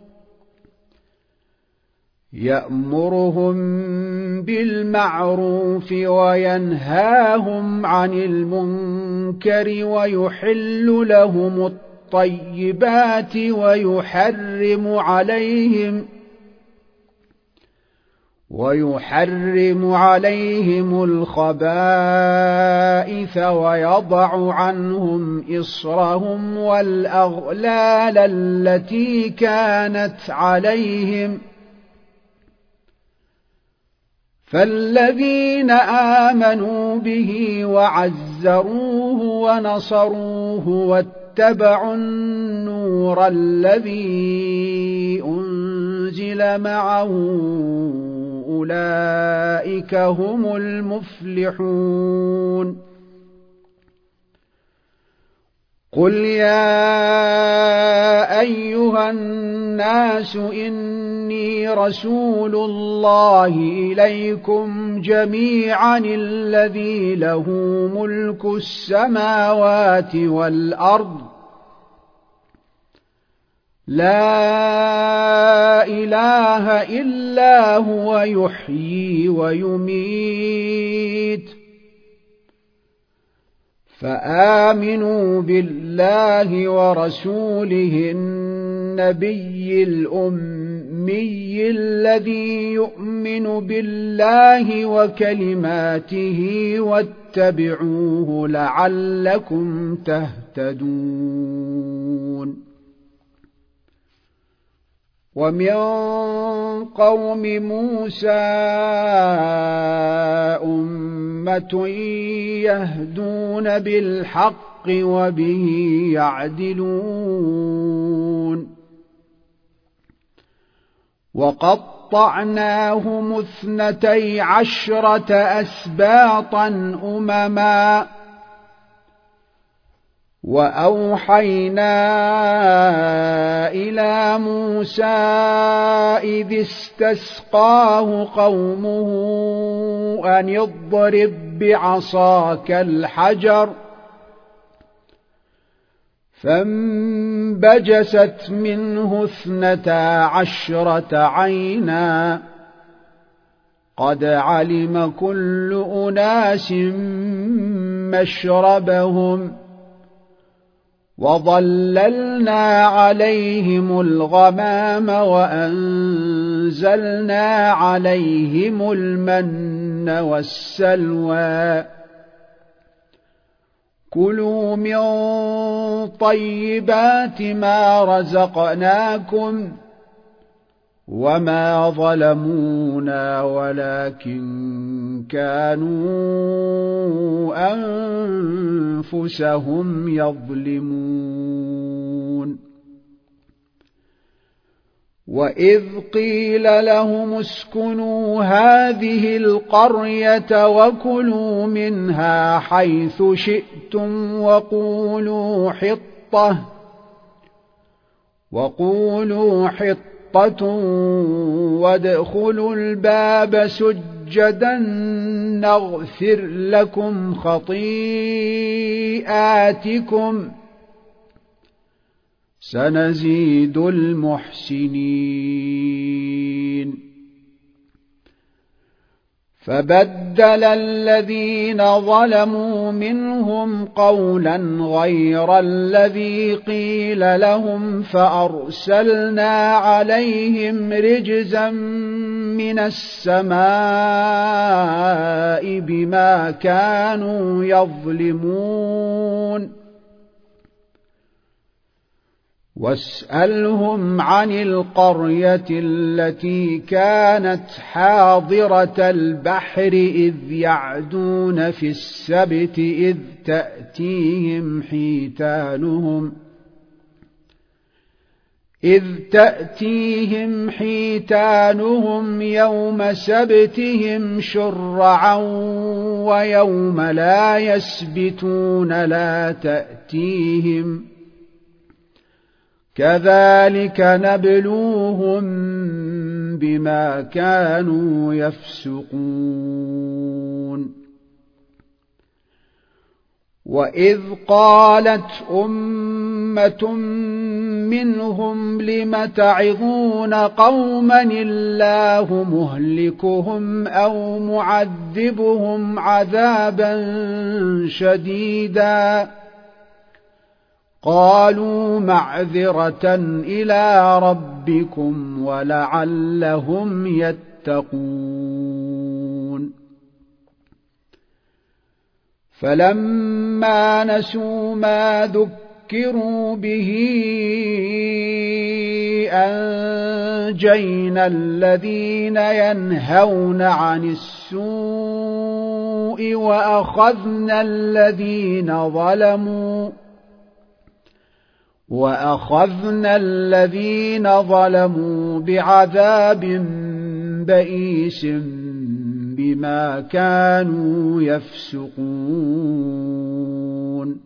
يأمرهم بالمعروف وينهاهم عن المنكر ويحل لهم الطيبات ويحرم عليهم ويحرم عليهم الخبائث ويضع عنهم إصرهم والأغلال التي كانت عليهم. فالذين آمنوا به وعزروه ونصروه واتبعوا النور الذي أنزل معه أولئك هم المفلحون قل يا أيها الناس إني رسول الله إليكم جميعا الذي له ملك السماوات والأرض لا إله إلا هو يحيي ويميت فآمنوا بالله ورسوله النبي الأمي الذي يؤمن بالله وكلماته واتبعوه لعلكم تهتدون ومن قوم موسى أمة يهدون بالحق وبه يعدلون وقطعناهم اثنتي عشرة أسباطا أمما وأوحينا إلى موسى إذ استسقاه قومه أن اضرب بعصاك الحجر فانبجست منه اثنتا عشرة عينا قد علم كل أناس مشربهم وظللنا عليهم الغمام وأنزلنا عليهم المن والسلوى كلوا من طيبات ما رزقناكم وما ظلمونا ولكن كانوا أنفسهم يظلمون وإذ قيل لهم اسكنوا هذه القرية وكلوا منها حيث شئتم وقولوا حطة وقولوا حطة وادخلوا الباب سجدا نغفر لكم خطيئاتكم سنزيد المحسنين فبدل الذين ظلموا منهم قولا غير الذي قيل لهم فأرسلنا عليهم رجزا من السماء بما كانوا يظلمون واسألهم عن القرية التي كانت حاضرة البحر إذ يعدون في السبت إذ تأتيهم حيتانهم إذ تأتيهم حيتانهم يوم سبتهم شرعا ويوم لا يسبتون لا تأتيهم كذلك نبلوهم بما كانوا يفسقون وإذ قالت أمة منهم لم تعظون قوما الله مهلكهم أو معذبهم عذابا شديدا قالوا معذرة إلى ربكم ولعلهم يتقون فلما نسوا ما ذكروا به أنجينا الذين ينهون عن السوء وأخذنا الذين ظلموا وأخذنا الذين ظلموا بعذاب بئيس بما كانوا يفسقون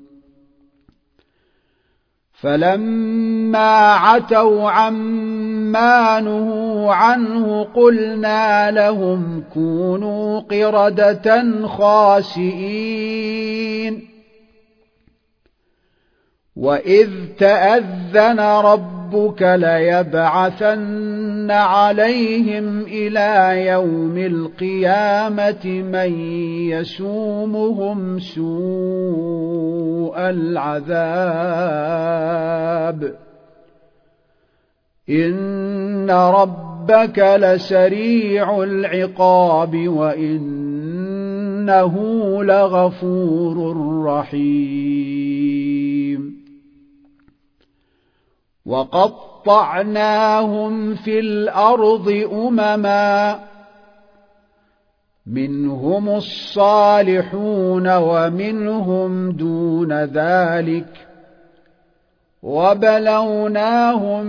فلما عتوا عما نهوا عنه قلنا لهم كونوا قردة خاسئين وإذ تأذن ربك ليبعثن عليهم إلى يوم القيامة من يسومهم سوء العذاب إن ربك لسريع العقاب وإنه لغفور رحيم وقطعناهم في الأرض أمما منهم الصالحون ومنهم دون ذلك وبلوناهم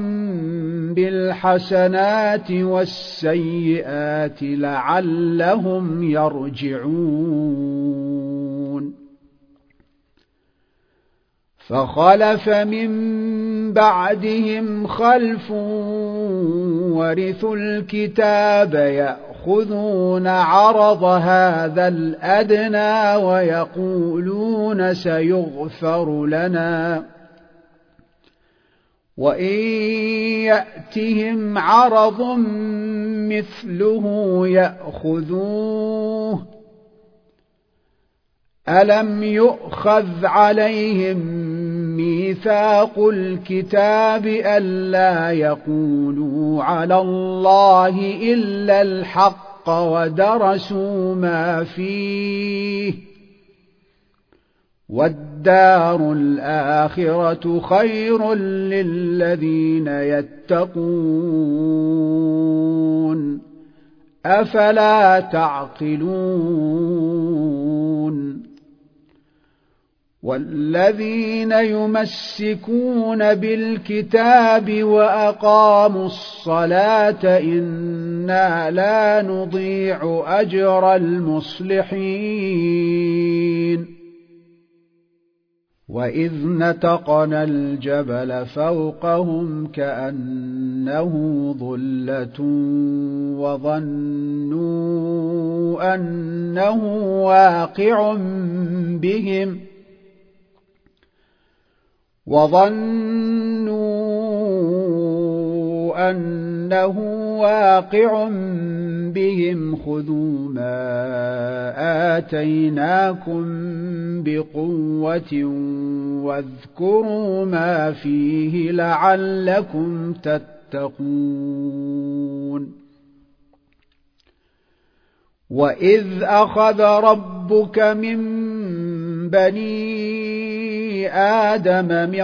بالحسنات والسيئات لعلهم يرجعون فخلف من بعدهم خلف ورثوا الكتاب يأخذون عرض هذا الأدنى ويقولون سيغفر لنا وإن يأتهم عرض مثله يأخذوه ألم يؤخذ عليهم ميثاق الكتاب ألا يقولوا على الله إلا الحق ودرسوا ما فيه والدار الآخرة خير للذين يتقون أفلا تعقلون والذين يمسكون بالكتاب وأقاموا الصلاة إنا لا نضيع أجر المصلحين وإذ نتقنا الجبل فوقهم كأنه ظلة وظنوا أنه واقع بهم وظنوا أنه واقع بهم خذوا ما آتيناكم بقوة واذكروا ما فيه لعلكم تتقون وإذ أخذ ربك من بني آدم من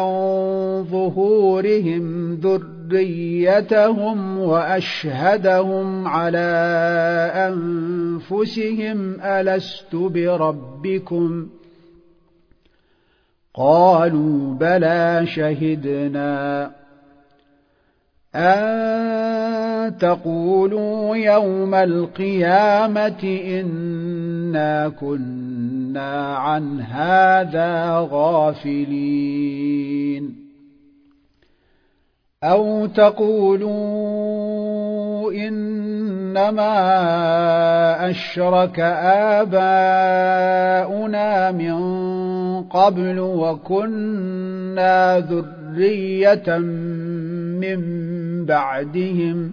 ظهورهم ذريتهم وأشهدهم على أنفسهم ألست بربكم قالوا بلى شهدنا أن تقولوا يوم القيامة إنا كنا عن هذا غافلين أو تقولوا إنما أشرك آباؤنا من قبل وكنا ذرية من بعدهم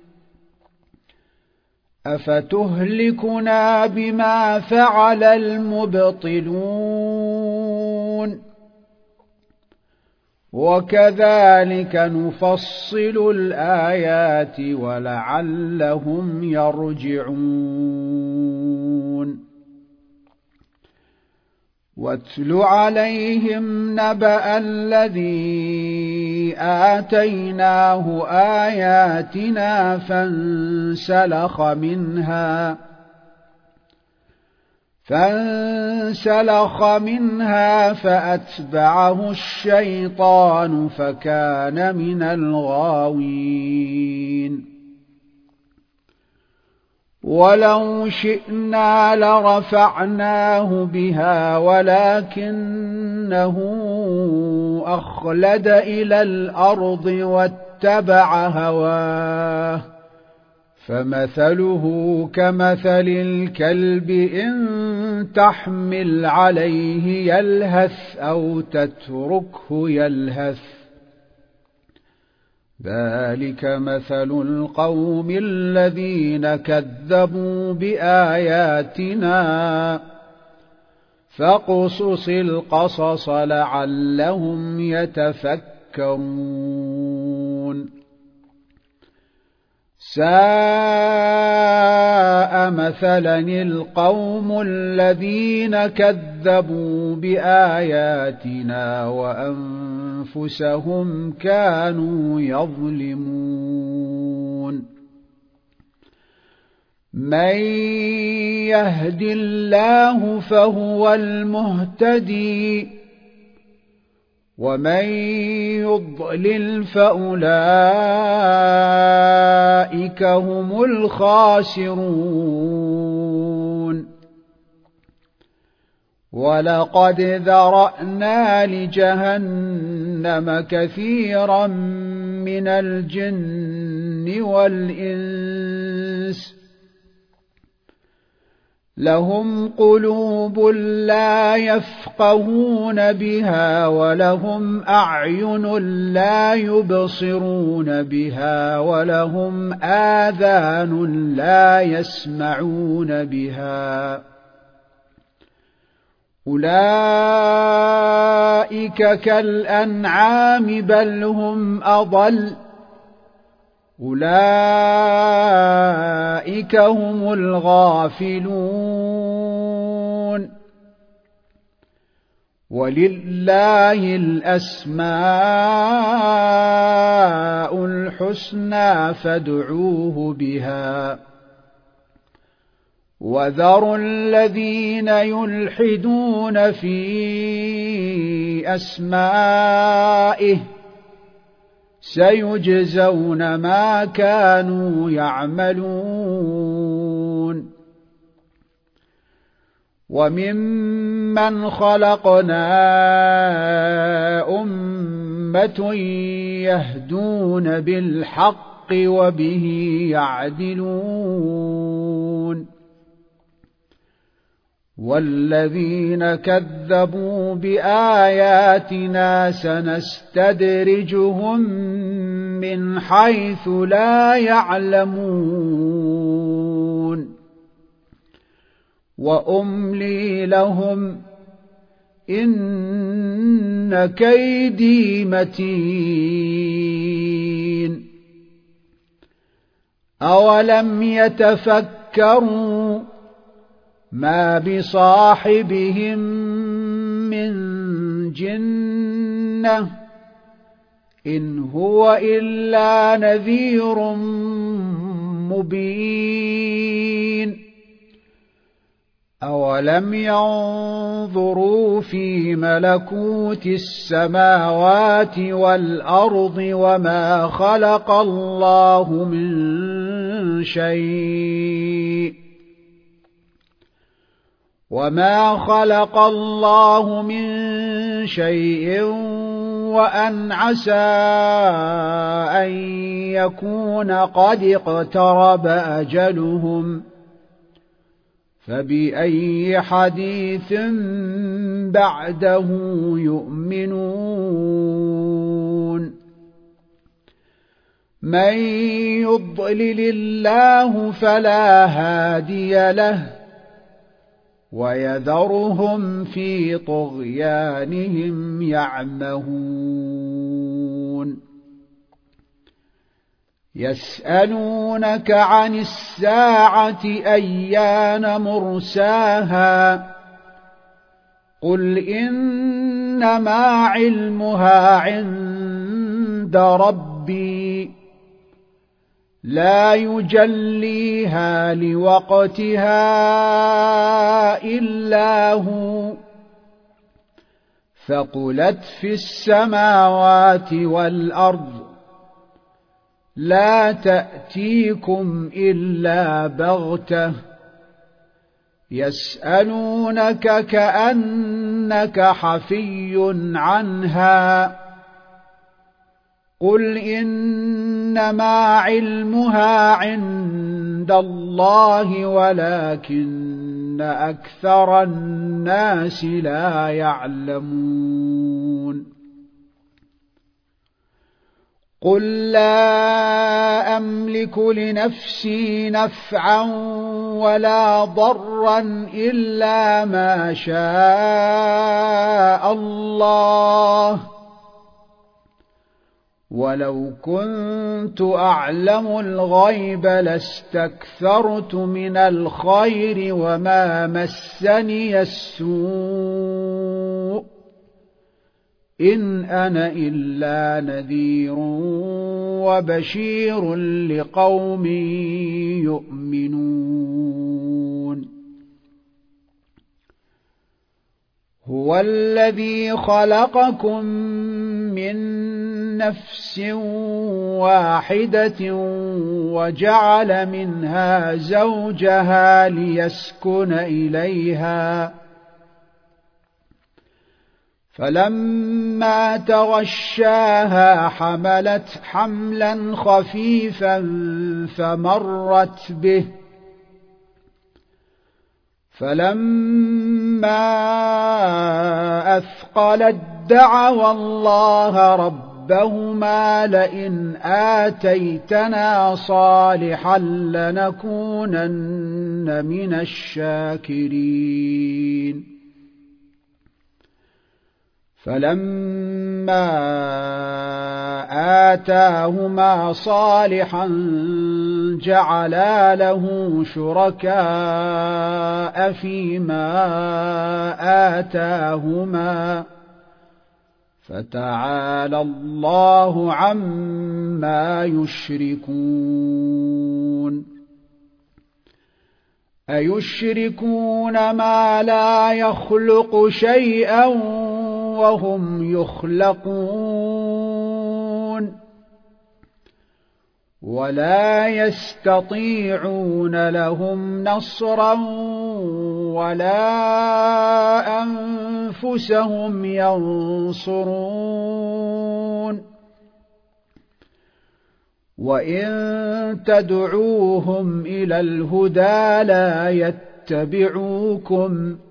أفتهلكنا بما فعل المبطلون وكذلك نفصل الآيات ولعلهم يرجعون واتل عليهم نبأ الذي آتيناه آياتنا فانسلخ منها فانسلخ منها فأتبعه الشيطان فكان من الغاوين ولو شئنا لرفعناه بها ولكنه أخلد إلى الأرض واتبع هواه فمثله كمثل الكلب إن تحمل عليه يلهث أو تتركه يلهث ذلك مثل القوم الذين كذبوا بآياتنا فاقصص القصص لعلهم يتفكرون ساء مثلا القوم الذين كذبوا بآياتنا وأنفسهم كانوا يظلمون من يهد الله فهو المهتدي ومن يضلل فأولئك هم الخاسرون ولقد ذرأنا لجهنم كثيرا من الجن والإنس لهم قلوب لا يفقهون بها ولهم أعين لا يبصرون بها ولهم آذان لا يسمعون بها أولئك كالأنعام بل هم أضل أولئك هم الغافلون ولله الأسماء الحسنى فادعوه بها وذروا الذين يلحدون في أسمائه سيجزون ما كانوا يعملون وممن خلقنا أمة يهدون بالحق وبه يعدلون والذين كذبوا بآياتنا سنستدرجهم من حيث لا يعلمون وأملي لهم إن كيدي متين أولم يتفكروا ما بصاحبهم من جنة إن هو إلا نذير مبين أولم ينظروا في ملكوت السماوات والأرض وما خلق الله من شيء وما خلق الله من شيء وأن عسى أن يكون قد اقترب أجلهم فبأي حديث بعده يؤمنون من يضلل الله فلا هادي له ويذرهم في طغيانهم يعمهون يسألونك عن الساعة أيان مرساها قل إنما علمها عند ربي لا يجليها لوقتها إلا هو ثقلت في السماوات والأرض لا تأتيكم إلا بغتة يسألونك كأنك حفي عنها قل إنما علمها عند الله ولكن أكثر الناس لا يعلمون قل لا أملك لنفسي نفعا ولا ضرا إلا ما شاء الله ولو كنت أعلم الغيب لاستكثرت من الخير وما مسني السوء إن أنا إلا نذير وبشير لقوم يؤمنون هو الذي خلقكم من نفس واحدة وجعل منها زوجها ليسكن إليها فلما تغشاها حملت حملا خفيفا فمرت به فلما أثقلت دعوا الله ربهما لئن آتيتنا صالحا لنكونن من الشاكرين فلما آتاهما صالحا جعلا له شركاء فيما آتاهما فتعالى الله عما يشركون أيشركون ما لا يخلق شيئا وهم يخلقون ولا يستطيعون لهم نصرا ولا أنفسهم ينصرون وإن تدعوهم إلى الهدى لا يتبعوكم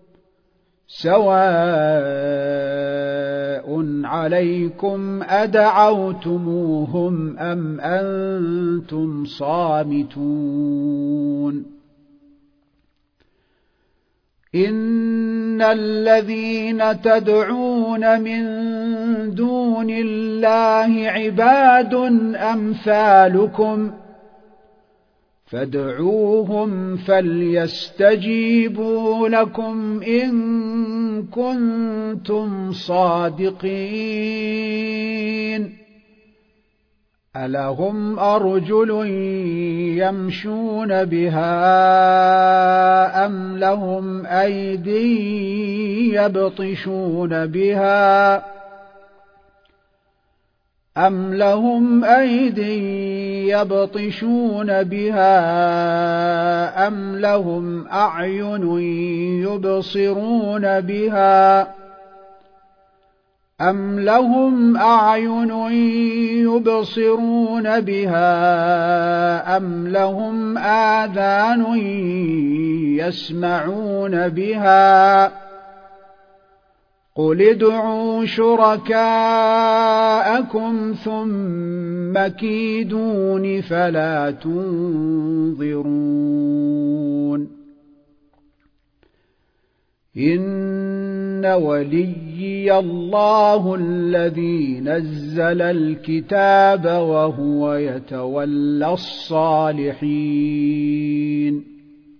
سواء عليكم أدعوتموهم أم أنتم صامتون إن الذين تدعون من دون الله عباد أمثالكم فادعوهم فليستجيبوا لكم إن كنتم صادقين ألهم أرجل يمشون بها أم لهم أيدي يبطشون بها أم لهم أيدي يبطشون بها أم لهم أعين يبصرون بها أم لهم أعين يبصرون بها أم لهم آذان يسمعون بها قل ادعوا شركاءكم ثم كيدون فلا تنظرون إن وليي الله الذي نزل الكتاب وهو يتولى الصالحين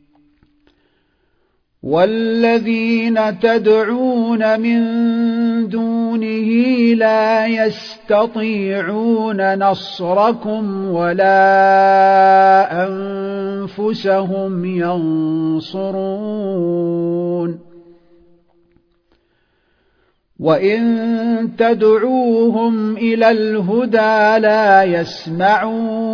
والذين تدعون من دونه لا يستطيعون نصركم ولا أنفسهم ينصرون وإن تدعوهم إلى الهدى لا يسمعوا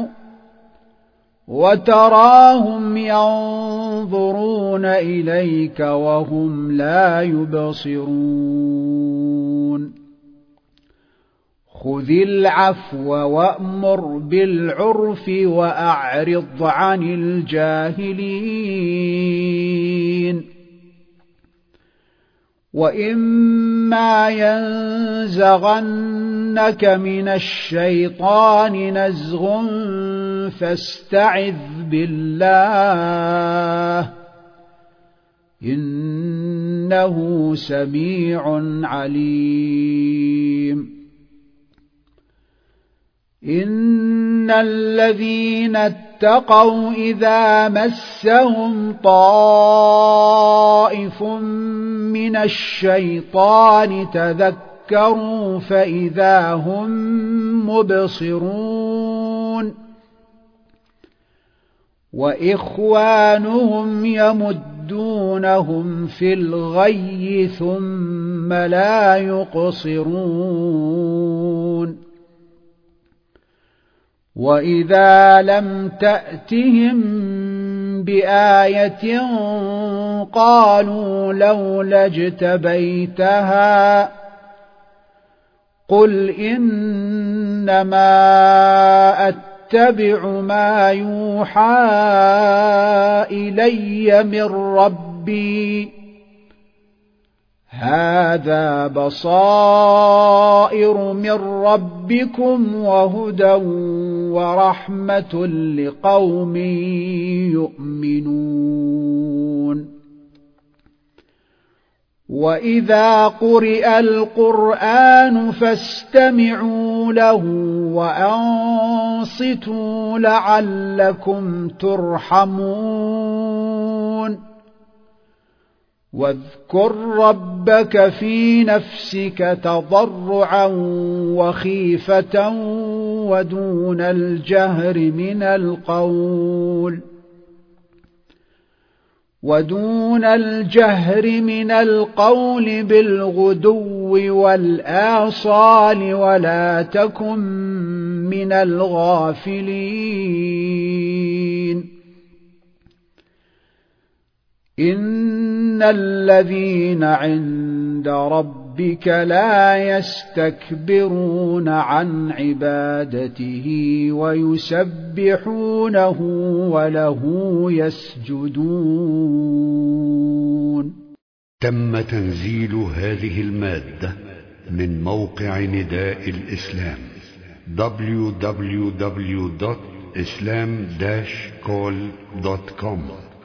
وتراهم ينظرون إليك وهم لا يبصرون خذ العفو وأمر بالعرف وأعرض عن الجاهلين وإما ينزغنك من الشيطان نزغ فاستعذ بالله إنه سميع عليم إن الذين اتقوا إذا مسهم طائف من الشيطان تذكروا فإذا هم مبصرون وإخوانهم يمدونهم في الغي ثم لا يقصرون وإذا لم تأتهم بآية قالوا لولا اجتبيتها قل إنما أتبع ما يوحى إلي من ربي هذا بصائر من ربكم وهدى ورحمة لقوم يؤمنون وإذا قرئ القرآن فاستمعوا له وأنصتوا لعلكم ترحمون واذكر ربك في نفسك تضرعا وخيفة ودون الجهر من القول ودون الجهر من القول بالغدو والآصال ولا تكن من الغافلين إن الذين عند ربك لا يستكبرون عن عبادته ويسبحونه وله يسجدون. تم تنزيل هذه المادة من موقع نداء الإسلام دبليو دبليو دبليو دوت إسلام داش كول دوت كوم.